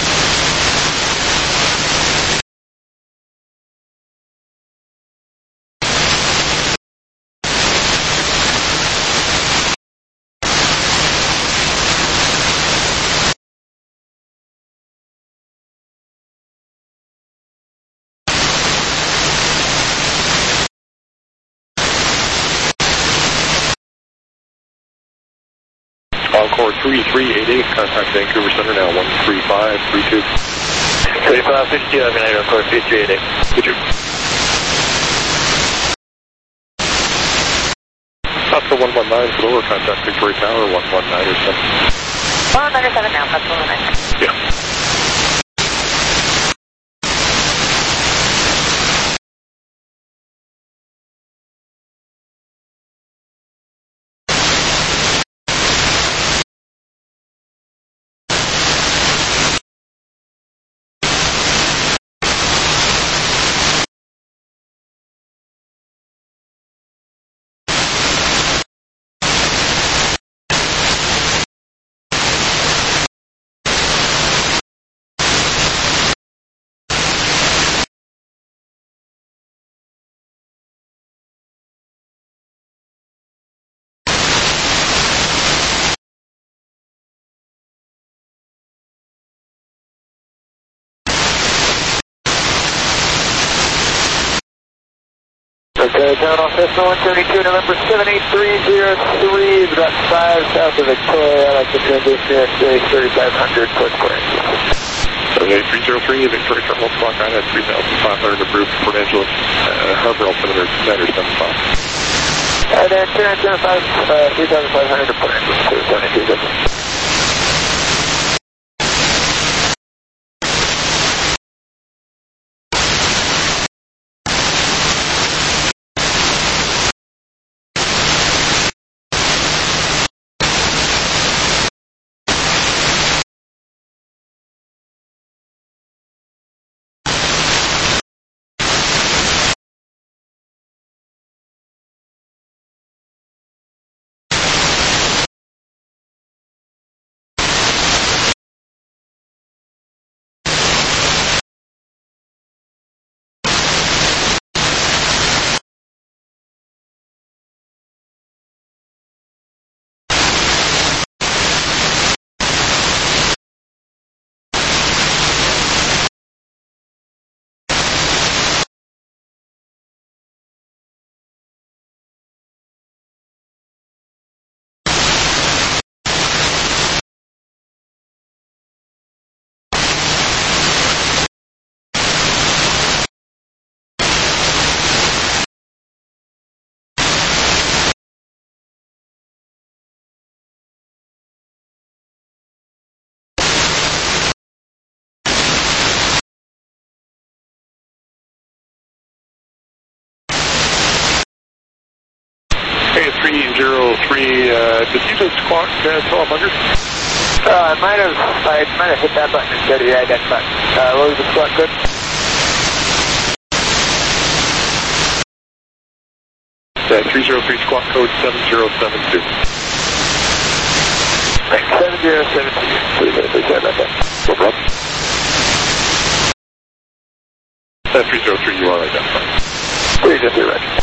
Encore three three eight eight, contact Vancouver Center now, one three five three two. three five six two, I've Encore three three eight eight. Did you? Pascal one one nine, lower contact Victoria Tower, one one nine or seven. one nine or seven now, Pascal one one nine. Yeah. Okay, down off Cessna one thirty-two, November seven eight three zero three, about five south of Victoria. I'd like to transition at thirty-five hundred, port clearance. seven eight three zero three, Victoria Terminal Squawk nine at three thousand five hundred approved, Port Angeles, uh, Harbor altimeter nine seven five. And then turn seven five, uh, three thousand five hundred to Port Angeles, to seventy-two zero. Okay, three zero three, uh, did you just squawk uh, twelve hundred? Uh, I might have, I might have hit that button instead of the ident button. Uh, what was the squawk code? Uh, three zero three squawk code seven zero seven two. seven zero seven two. Please, please, sorry about that. No problem. Uh, three zero three, you are identified. three zero three, right.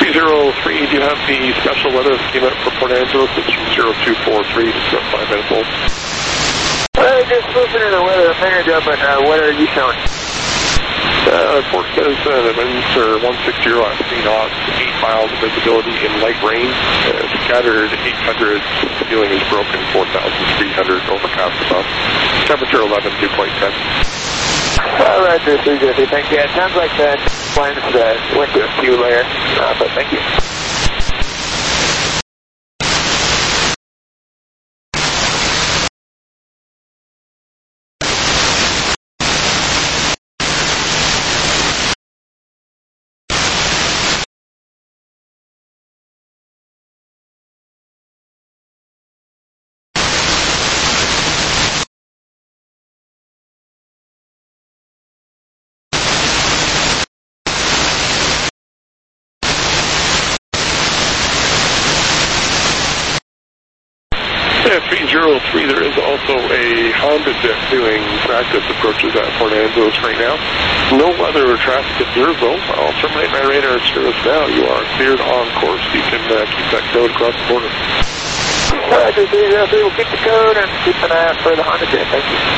three zero three, do you have the special weather that came out for Port Angeles? It's from zero two four three, just about five minutes old. Uh, just listening to the weather a minute ago, but uh, what are you showing? Uh, report says uh, the winds are one sixty or less, three knots, eight miles of visibility in light rain, uh, scattered eight hundred, ceiling is broken, four thousand three hundred, overcast above. Temperature eleven, dew point ten. All right, this is good. Thank you. It sounds like the lines uh, went to a few layers, uh, but thank you. Yeah, three zero three, there is also a Honda jet doing practice approaches at Port Angeles right now. No weather or traffic observed though. I'll terminate my radar service now. You are cleared on course. You can uh, keep that code across the border. All right, this is three zero three, we'll keep the code and keep an eye out for the Honda jet. Thank you.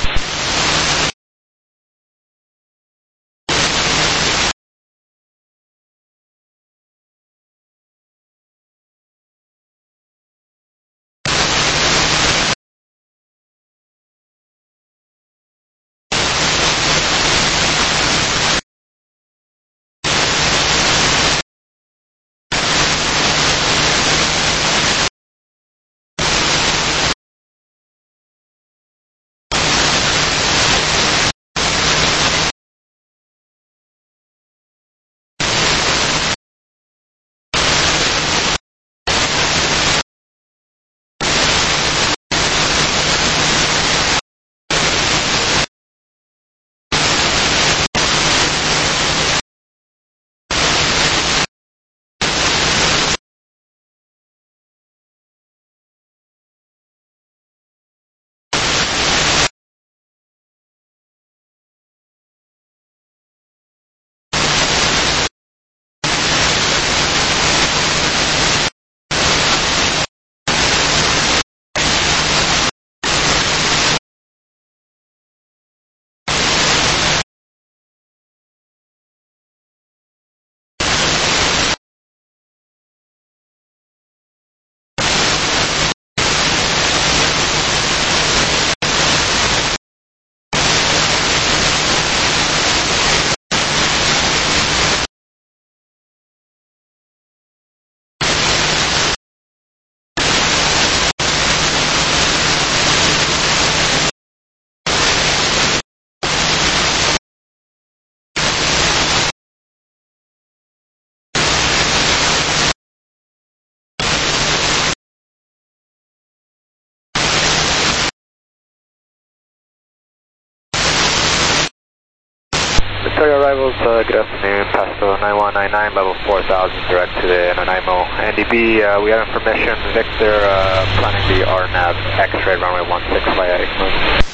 Victoria arrivals, uh, good afternoon, Paso nine one nine nine, level four thousand, direct to the Nanaimo. N D B, uh, we have information, Victor, uh, planning the R NAV X-ray runway one six via Ickman.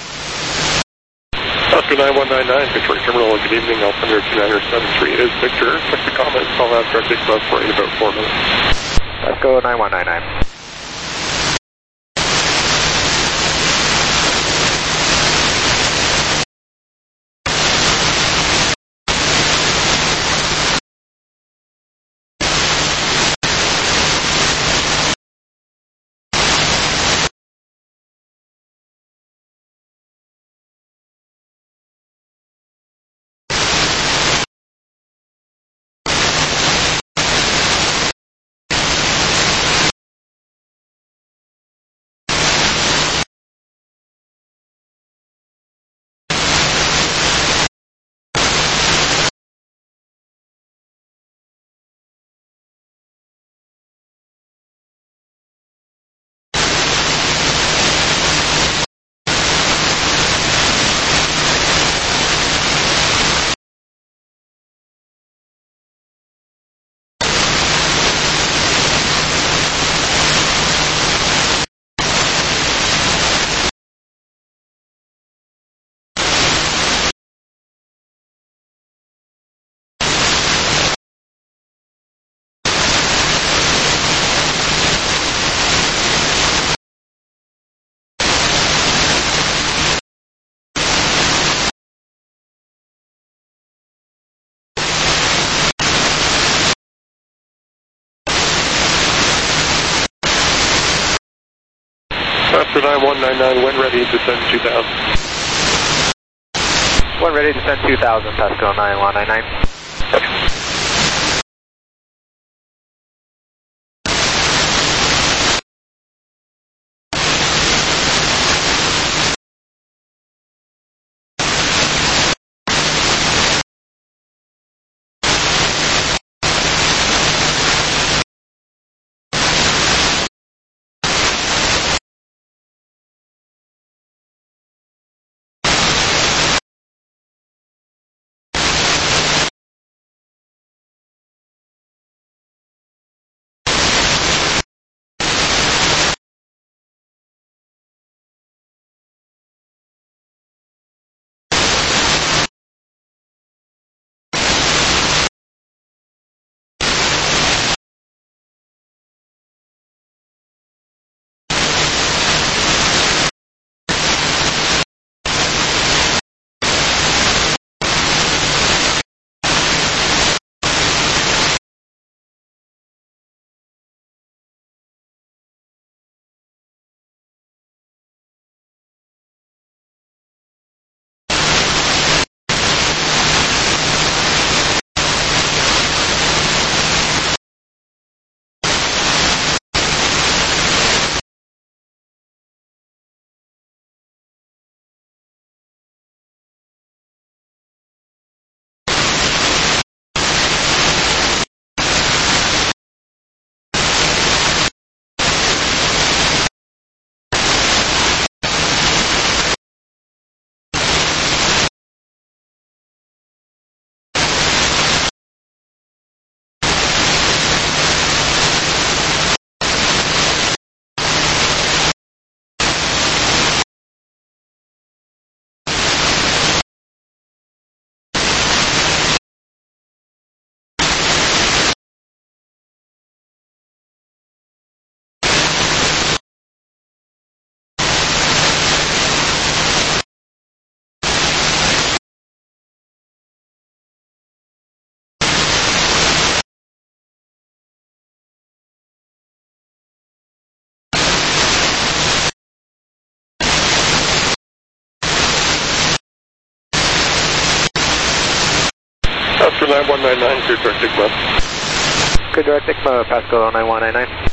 Oscar nine one nine nine, Victoria Terminal, good evening, Altimeter two nine seven three, it is Victor. Check the comments, I'll have direct express for you in about four minutes. Let's go nine one nine nine. Pastor nine one nine nine, when ready, descend two thousand. When ready, descend two thousand, Pascal nine one nine nine. Pastor nine one nine nine, clear direct IGMA. Clear direct IGMA, Pascal nine one nine nine.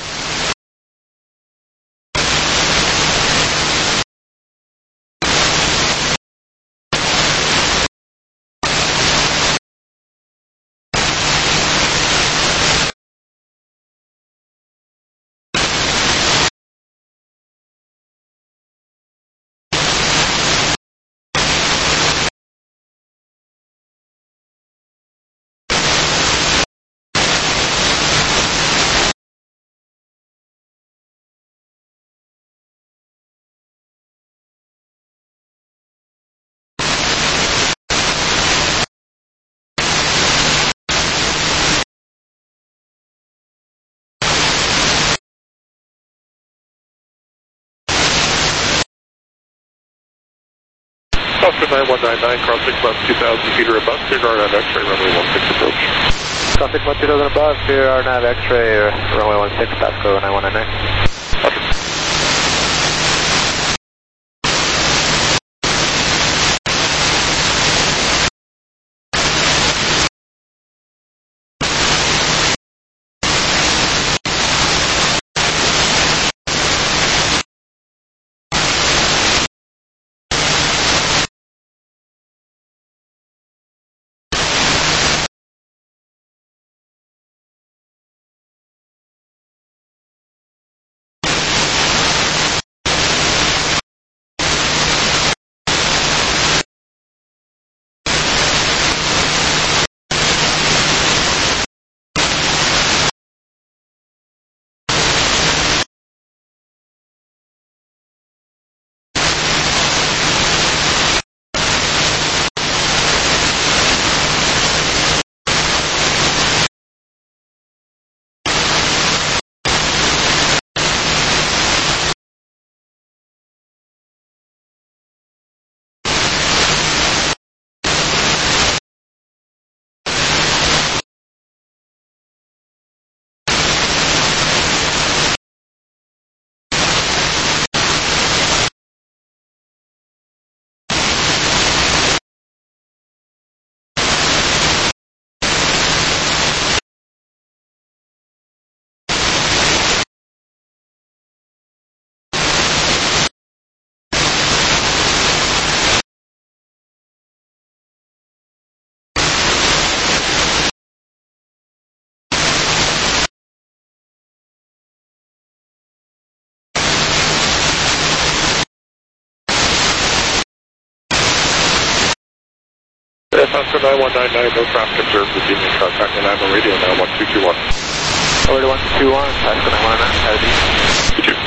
Pastor nine one nine nine, cross IGMA two thousand feet or above, clear R N A V X-ray, runway one six approach. Cross IGMA two thousand above, clear R N A V X-ray, runway one six, Pascal nine one nine nine. Pastor. nine one nine nine, no traffic observed with Union contact Nanaimo radio now one two two one. Over to one two two one, Pasco nine one nine, how do you? two two.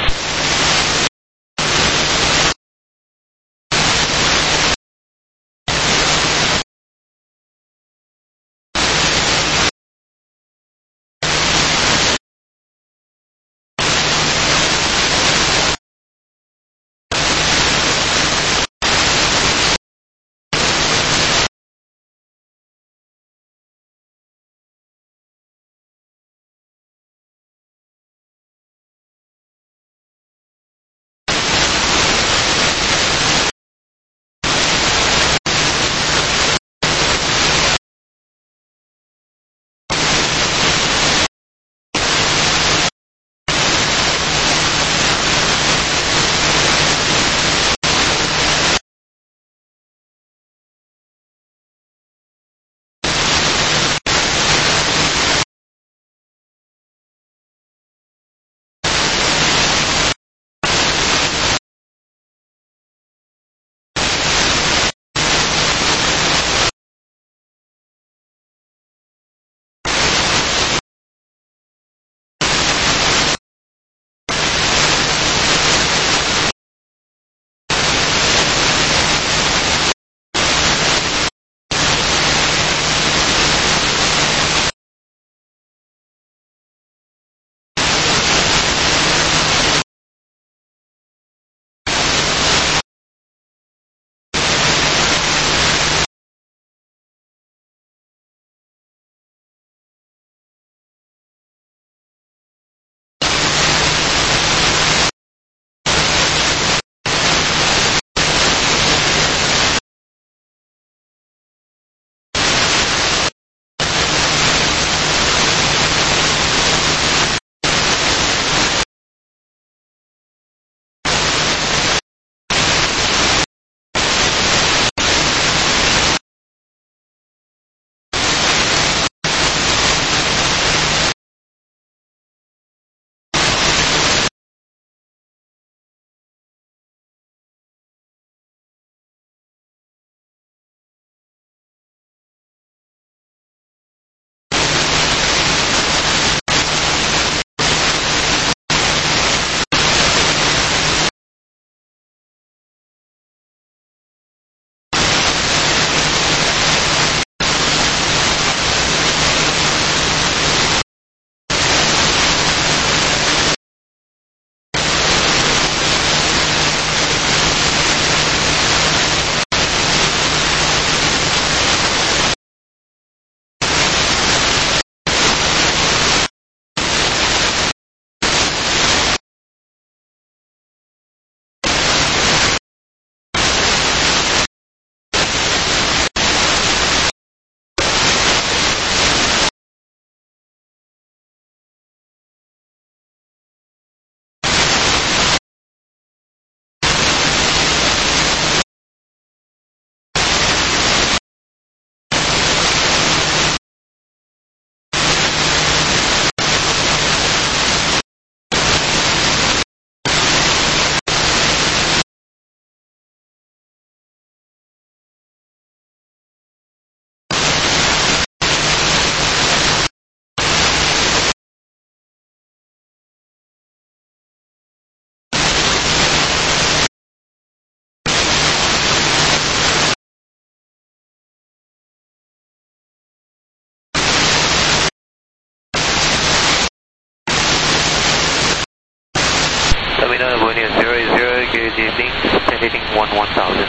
good evening, pending one one thousand.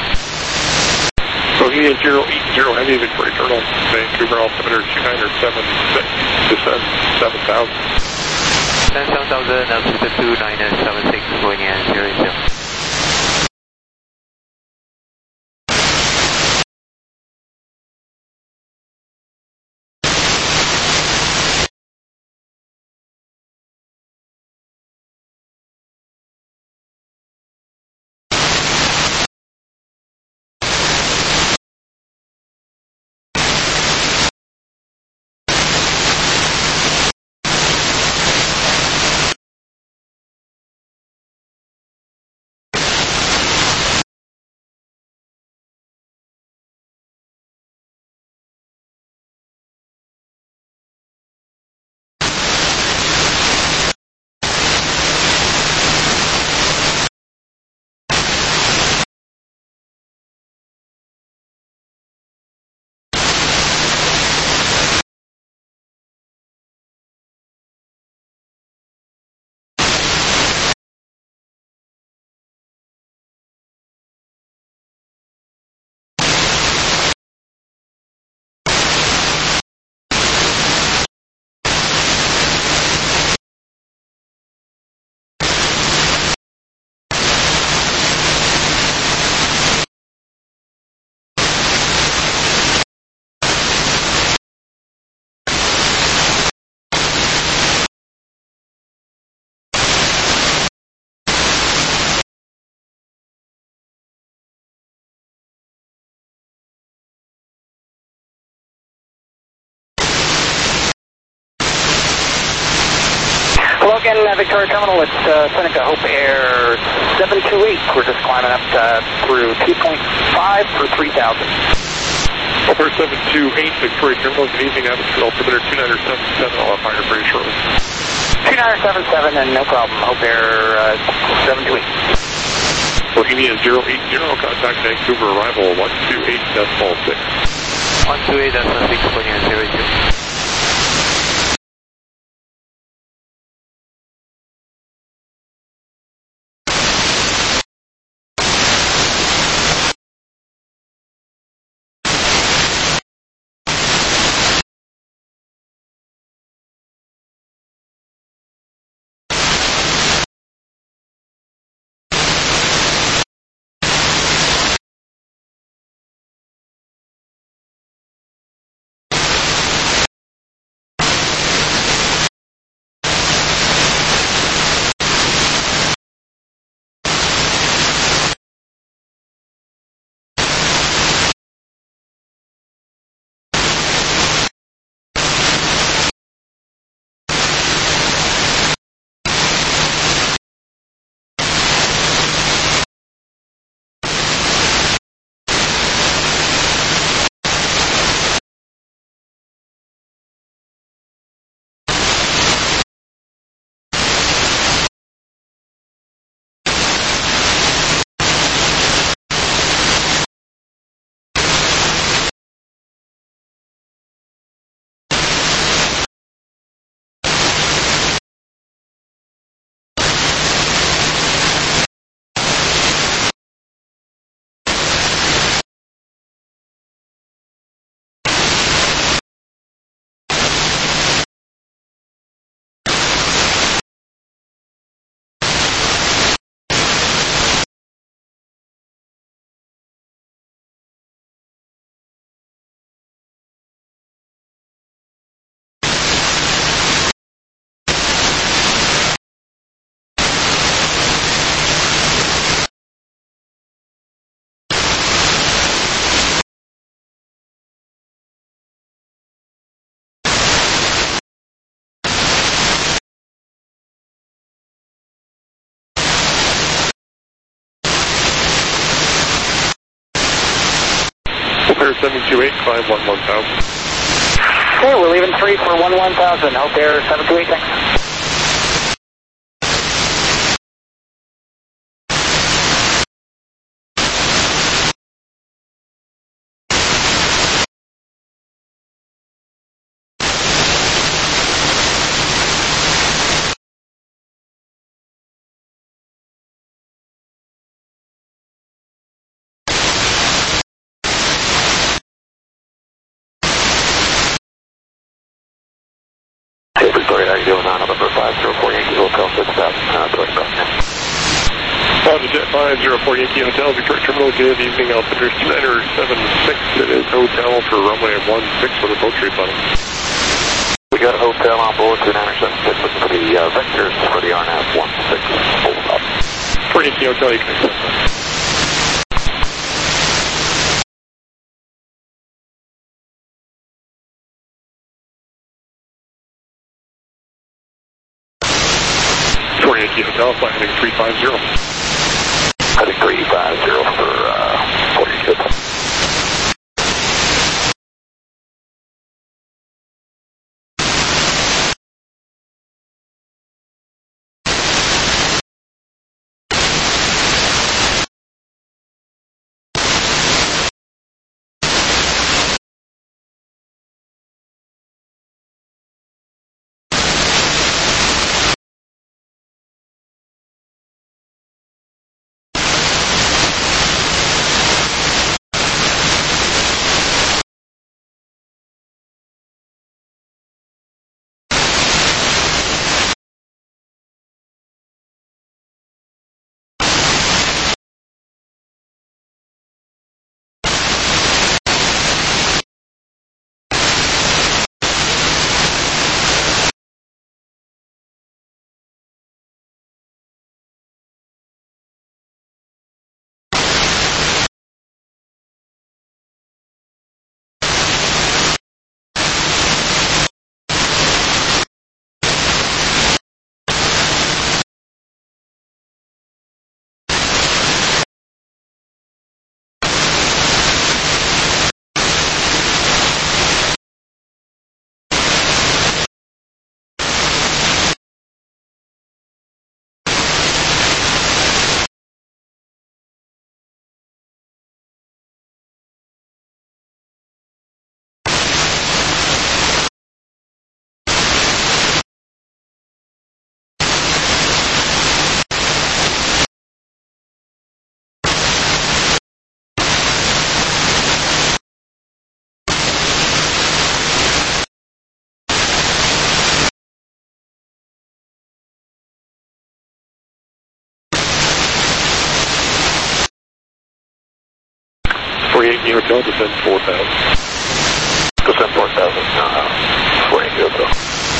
So he is zero eight zero heavy Victoria Turtle, Vancouver altimeter two nine or seven six, descend seven thousand. Descend seven thousand, altitude two nine seven six, going in zero zero. Hello again, uh, Victoria Terminal. It's uh, Seneca Hope Air seven two eight. We're just climbing up uh, through two point five for three thousand. Hope Air seven two eight, Victoria Terminal. Good evening, atmosphere altimeter two nine seven seven. I'll have fire very shortly. two nine seven seven, and no problem. Hope Air uh, seven two eight. Bohemia zero eight zero, contact Vancouver arrival one two eight decimal six. one two eight decimal six, Bohemia zero eight zero. Hope Air seven two eight, climb one one thousand. Okay, we're leaving three for one one thousand. Hope Air seven two eight, thanks. Hey, Victoria, how are you doing on November five zero four Yankee Hotel six thousand, uh, Torch Crossing. On the Jet five zero four Yankee Hotel, Victoria Terminal, good evening, altimeter two nine seven six. It is hotel for runway one six with a boat trade button. We got a hotel on board, two nine seven six, looking for the uh, vectors for the R N A V one six, hold up. For Yankee Hotel, you can accept that. For Yankee Hotel, flight heading three five zero. Heading three five zero for uh, forty-six. descend four thousand. Descend four thousand, uh, for Yankee Hotel.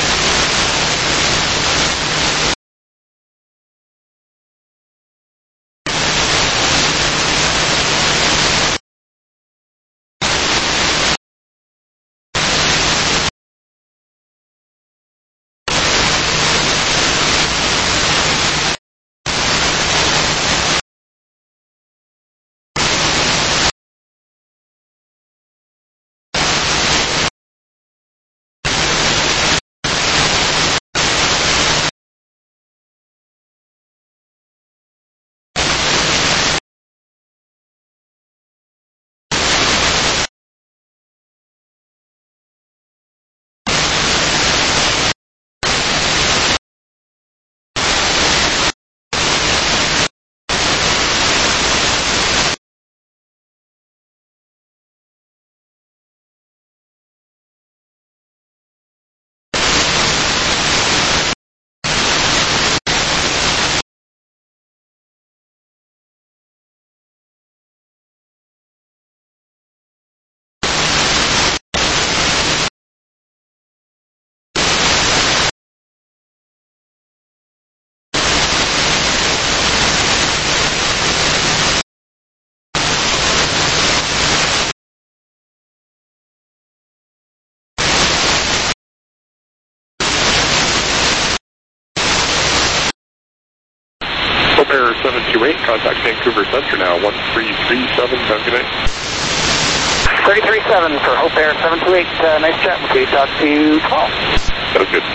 Hope Air seven two eight, contact Vancouver Center now, one three three seven, sound good night. three three seven for Hope Air seven two eight, uh, nice chat with you, talk to you tomorrow. Sounds good.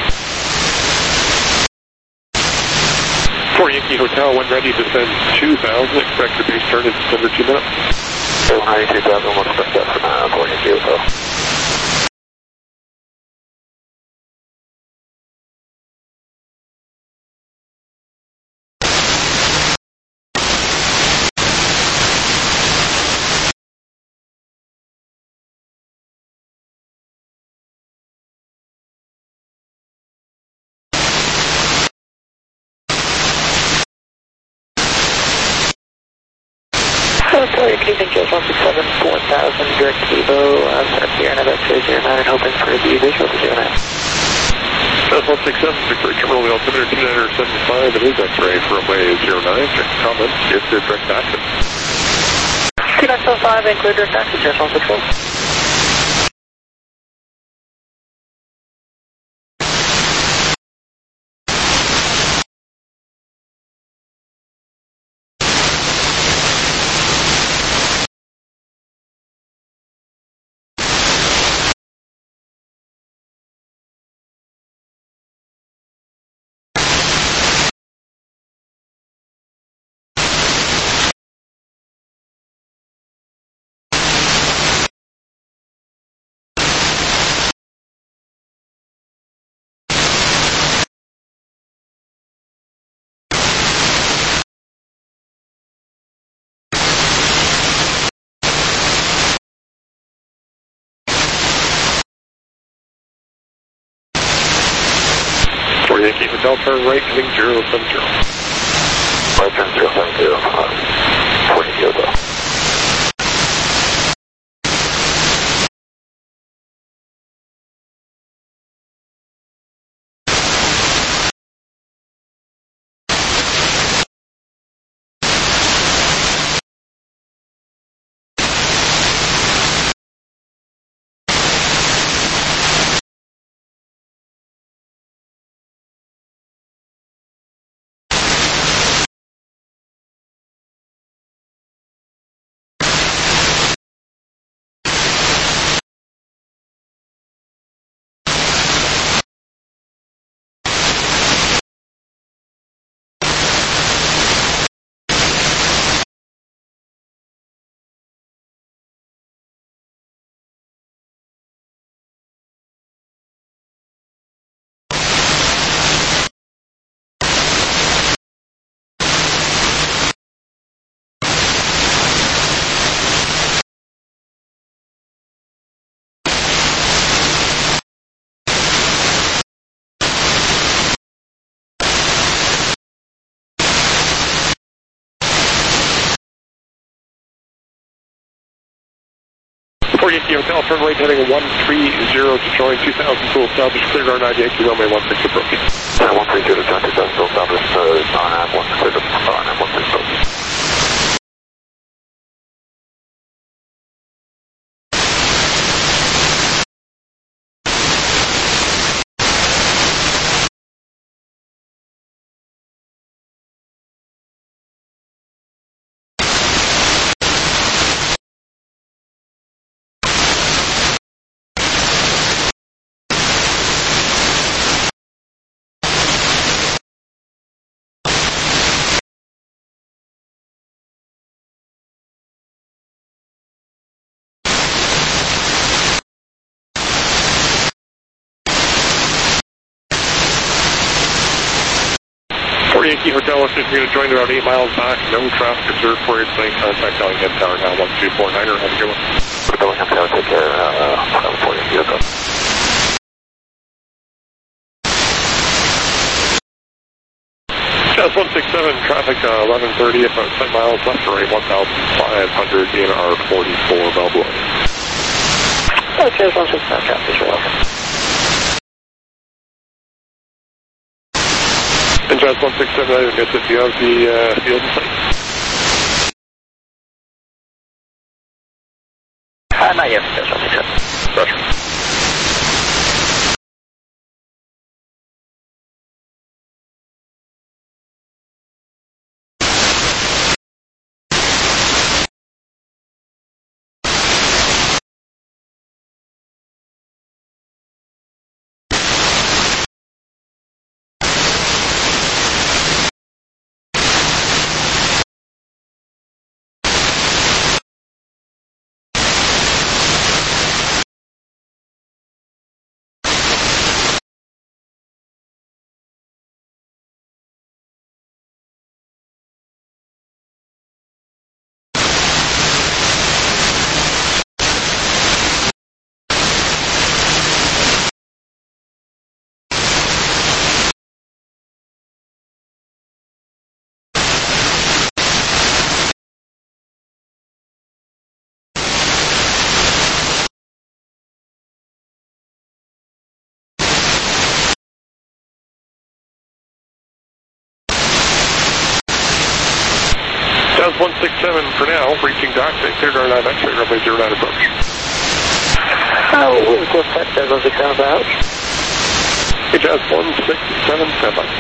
For Yankee Hotel, when ready, descend two thousand, expect your base turn in just under two minutes. one ninety-two thousand, one expect that from uh, for Yankee Hotel. Hotel, Yankee J one six seven, four thousand, direct Evo, uh, set up here, another X-ray zero nine, hoping for the visual to zero nine. That's one six seven, Victory Terminal, the altimeter two nine seven five, it is X-ray for runway zero nine, check comments, get their direct access. two nine seven five, include direct access, J one six seven. For Yankee Hotel, turn right, heading zero seven zero. Right turn zero seven zero, uh, for Yankee Hotel. four Yankee Hotel, turn right heading one three zero to join two thousand full establish, cleared R nine Yankee runway one six approach. one three zero to join two thousand full establish, uh, R nine one cleared up, R nine one six approach. four Yankee Hotel, if you're going to join about eight miles back, no traffic observed for your plane, contact Bellingham Tower now, one two four niner, have a good one. Bellingham Tower, take care, uh, four Yankee Hotel. Jazz one six seven, traffic uh, eleven thirty, about ten miles left or right, one thousand five hundred in R forty-four Melbourne. Oh, Jazz one six seven, traffic is welcome. And Jazz one six seven, I guess if you have the uh, field in sight. Uh, not yet, Jazz one six seven. Roger. Jazz one six seven for now, reaching dock, cleared R nine X-ray, runway zero nine approach. Oh, we'll go set Jazz one six seven out. Hey, Jazz one six seven, stand by.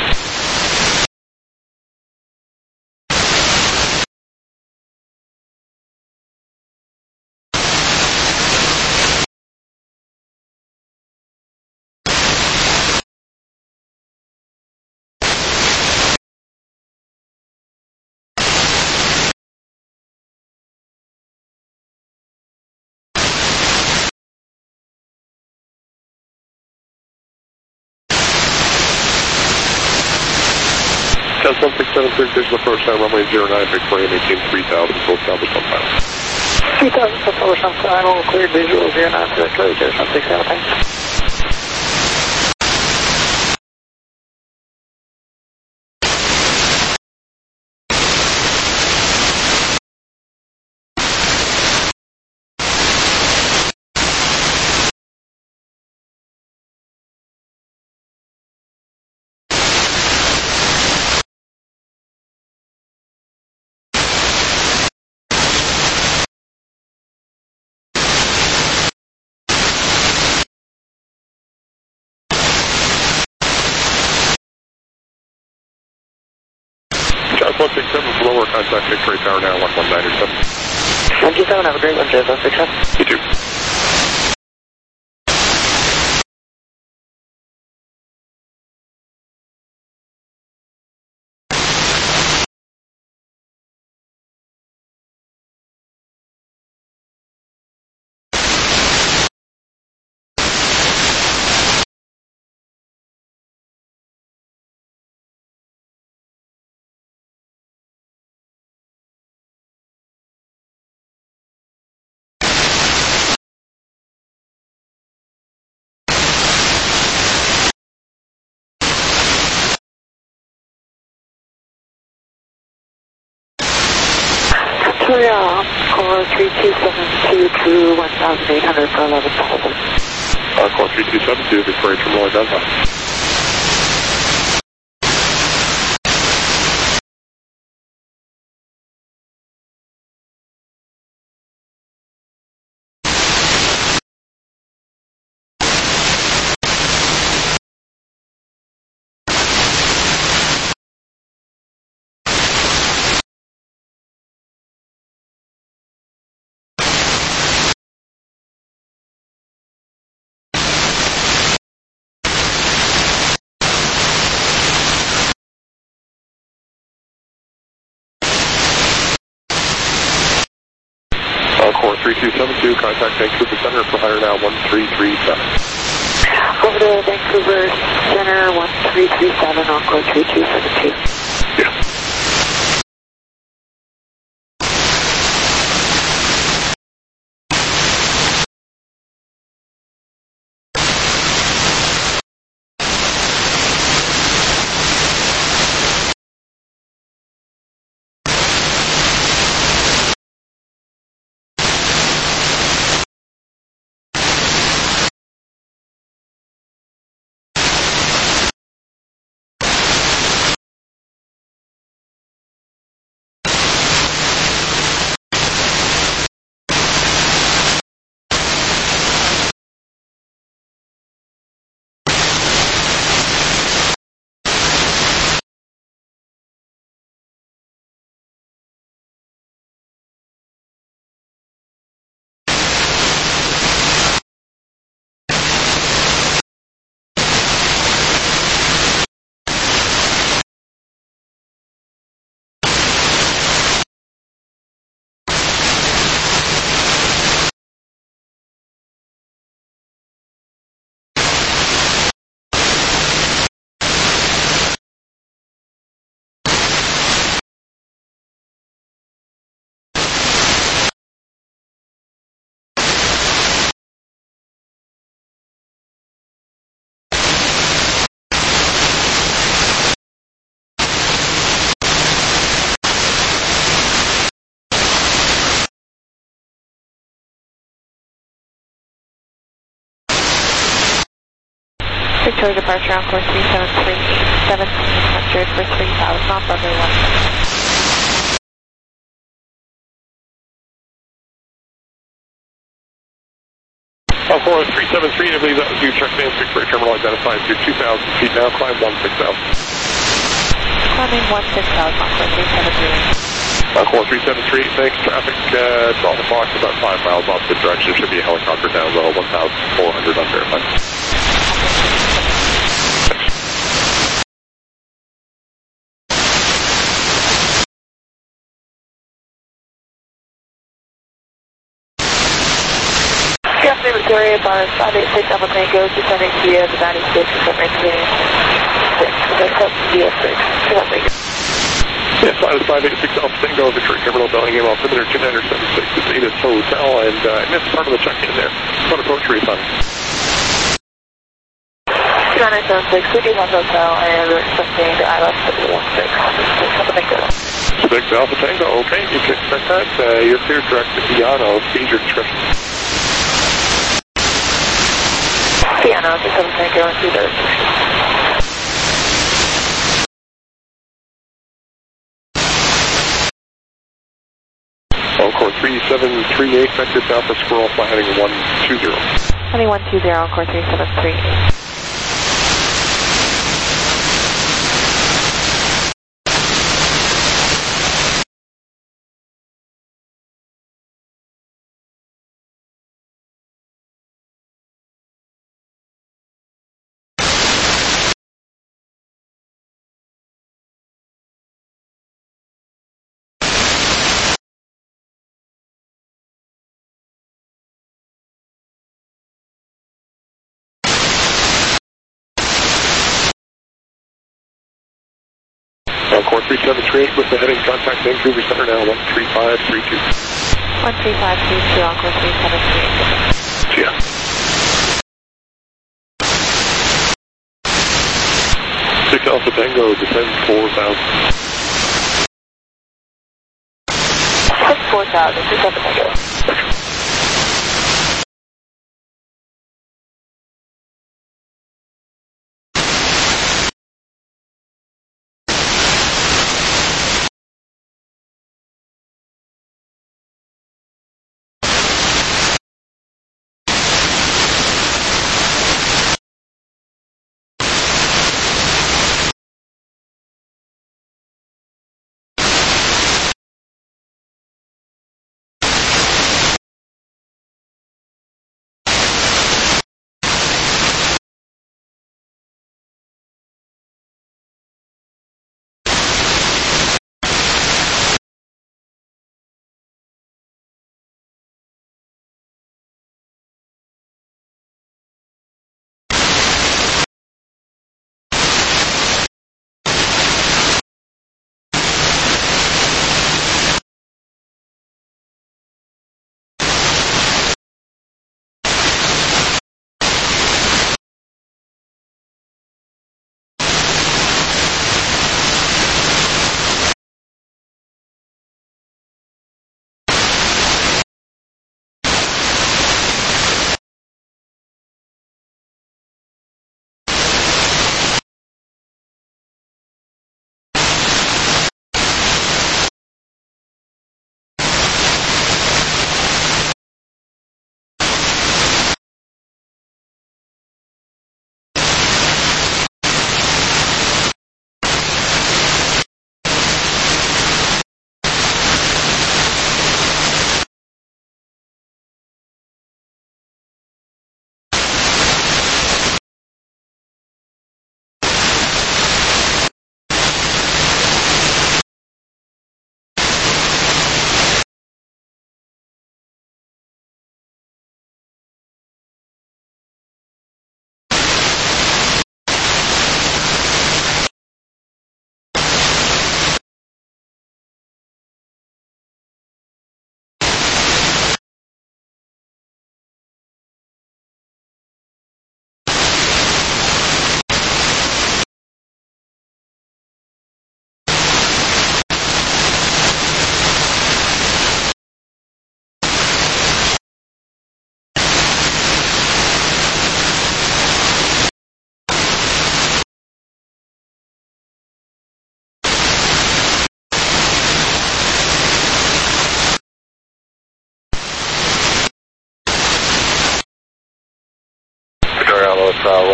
Jazz one six seven, cleared visual approach now, runway zero nine, Victoria, maintain three thousand, full established on time. three thousand for forward on final, cleared visual, zero nine, Victoria, Jazz one six seven, thanks. Jazz one six seven for lower contact, Victoria Tower now, one one nine seven. one two seven, have a great one, Jazz one six seven. You too. two seven two through one thousand eight hundred for eleven thousand. Encore three two seven two, Victoria Terminal identified. Encore three two seven two, contact Vancouver Center for higher now one three three seven. Over to Vancouver Center one three three seven, Encore three two seven two. Yeah. Victoria departure on course three seven three, seventeen hundred for three thousand off runway one. Encore three seven three, I believe that was you, check in, Victoria Terminal identified to two thousand feet now, climb one six thousand. Climbing one six thousand on course three seven three. Encore three seven three, thanks, traffic, uh, twelve o'clock, about five miles opposite direction, should be a helicopter down low, one thousand four hundred unverified. Victoria, bar five eight six Alpha Tango, descending via the ninety-six, seventeen six, that's up via six, yes, line five eight six Alpha Tango, Victoria Terminal, Bellingham, altimeter two nine seven six, it's Avis Hotel, and uh, I missed part of the check-in there. What approach refund? two nine seven six, we do have hotel, and we're expecting the I L S one six, Alpha Tango. six Alpha Tango, okay, you can expect that. Uh, you're cleared direct to Piano, speed your discretion. Piano, six Alpha Tango, and two directions. Encore three seven three eight, vector south of Squirrel, fly heading one two zero. Heading one two zero, Encore three seven three eight. Encore three seven three eight with the heading, contact Vancouver Center now, one three five three two. one three five three two, Encore three seven three eight. See ya. six Alpha Tango, descend four thousand. six four thousand, six Alpha Tango.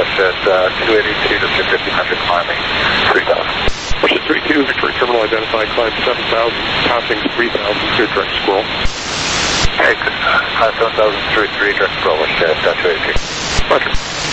at uh, two eighty-two to fifteen hundred climbing three thousand. Ocean three two, Victory Terminal identified, climb seven thousand, passing three thousand, clear direct squirrel. Okay, climb seven thousand through three, direct squirrel, wish at uh, two eighty-two. Roger.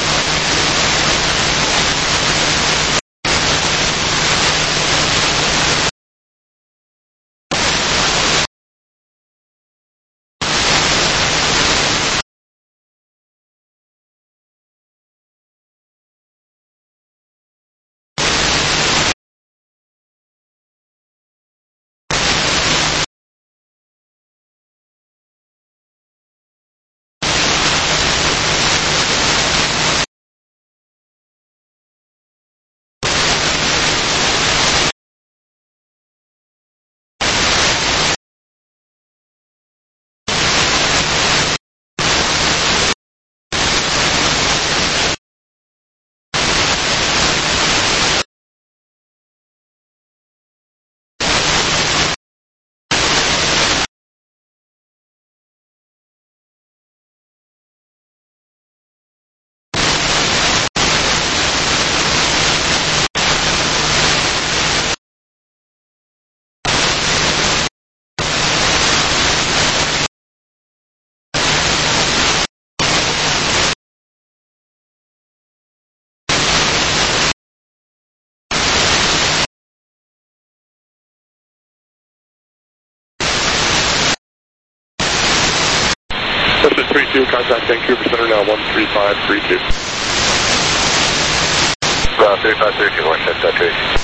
Ocean three two, contact Vancouver Center now, one three five three two. Uh, three five three two, wish at uh, two eighty-two.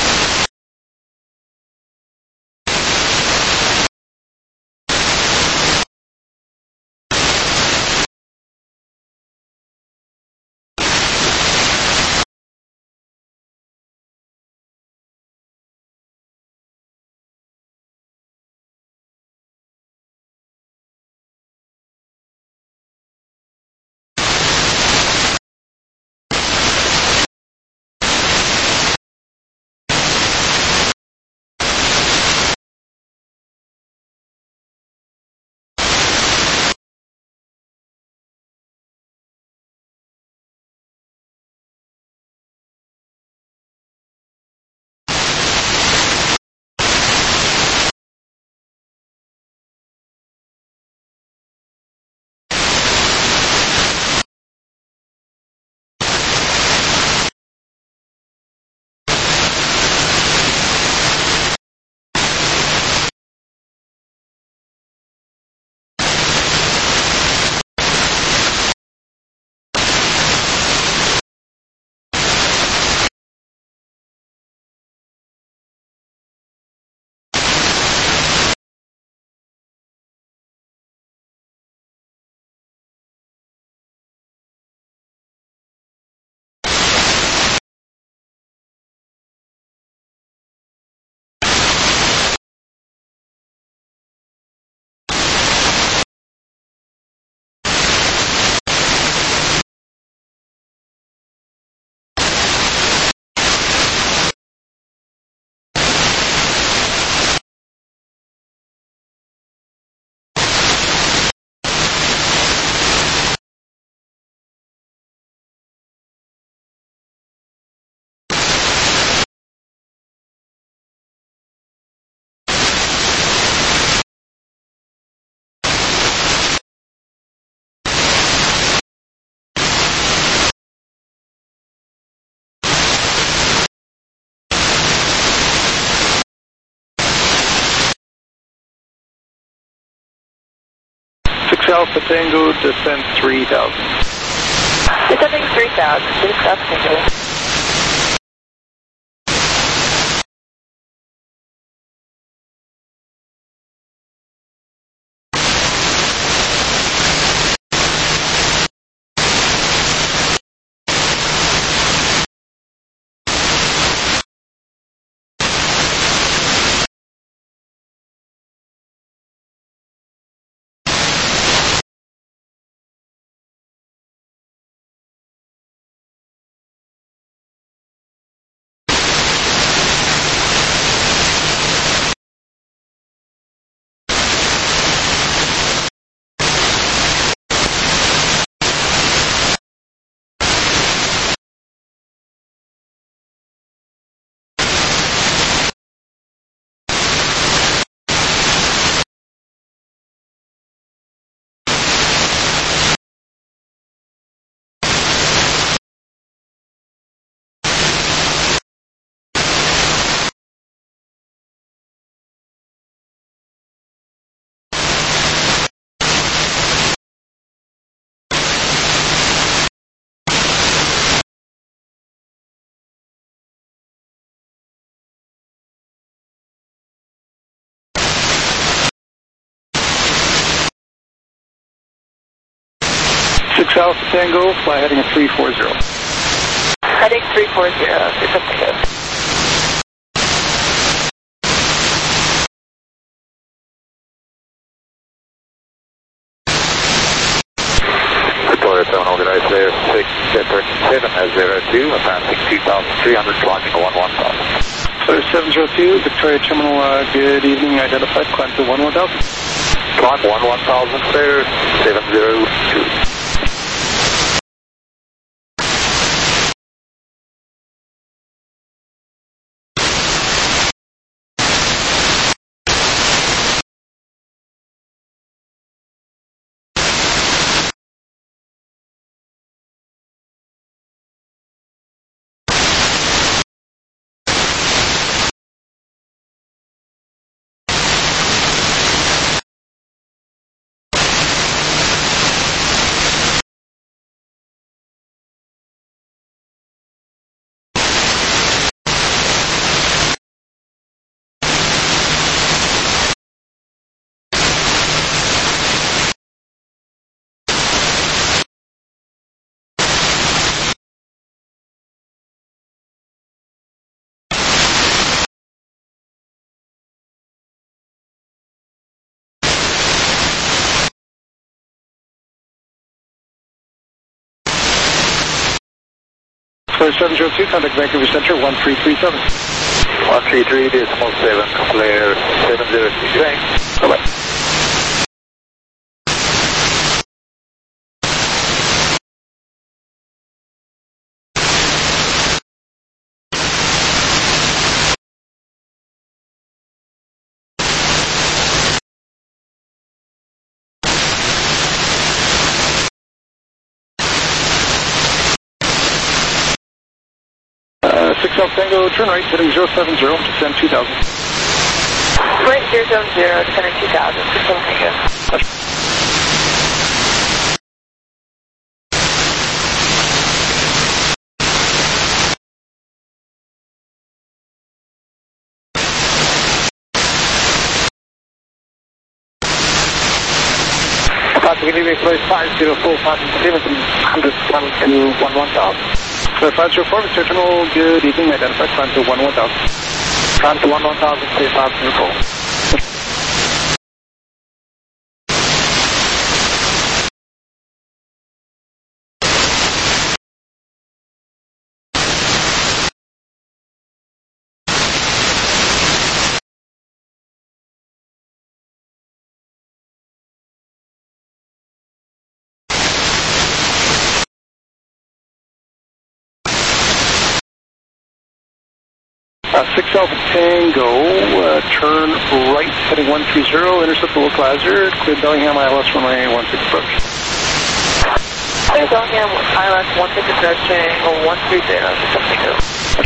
six Alpha Tango, descent three thousand. Descending three thousand, six Alpha Tango. six Alpha Tango, fly heading at three four zero. Heading three four zero, six Alpha Tango. Victoria Terminal, good day, clear six seven zero two, advancing two thousand three hundred, climbing one one thousand. Clear seven zero two, Victoria Terminal, uh, good evening, identified, climb to one one thousand. Climb one one thousand, clear seven zero two. Clear seven zero two, contact Vancouver Center, one three three seven. one three three, decimal seven, clear seven zero two. Thanks. Bye-bye. six Alpha Tango, turn right, heading zero seven zero, descend two thousand. Right, zero seven zero, descending two thousand, six Alpha Tango. Possibility close five zero four, seventeen hundred, one to one one thousand. Clear five zero four, Victoria Terminal, good evening, identified, climb to one one thousand. Climb to one one thousand, clear five zero four. Uh, six Alpha Tango, uh, turn right, heading one three zero, intercept the local hazard, clear Bellingham I L S runway one six approach. Clear Bellingham I L S one six approaching, one three zero, six Alpha Tango.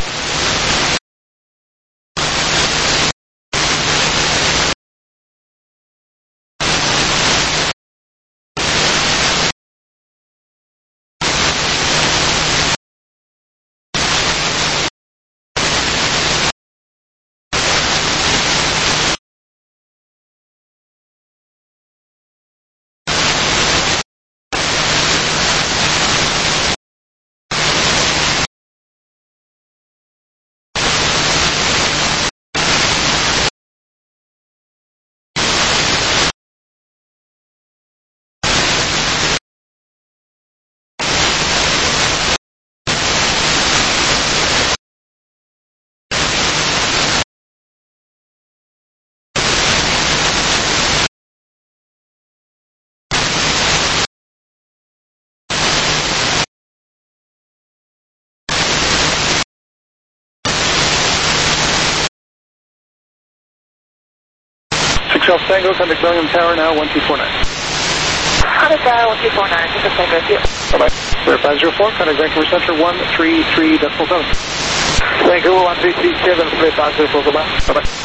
six Alpha Tango, contact Bellingham Tower now, one two four nine. Contact Tower, one two four nine, six Alpha Tango, two. Bye-bye. Clear five zero four, contact Vancouver Center, one three three decimal seven. Vancouver, one three three seven, clear five zero four, goodbye. Bye-bye.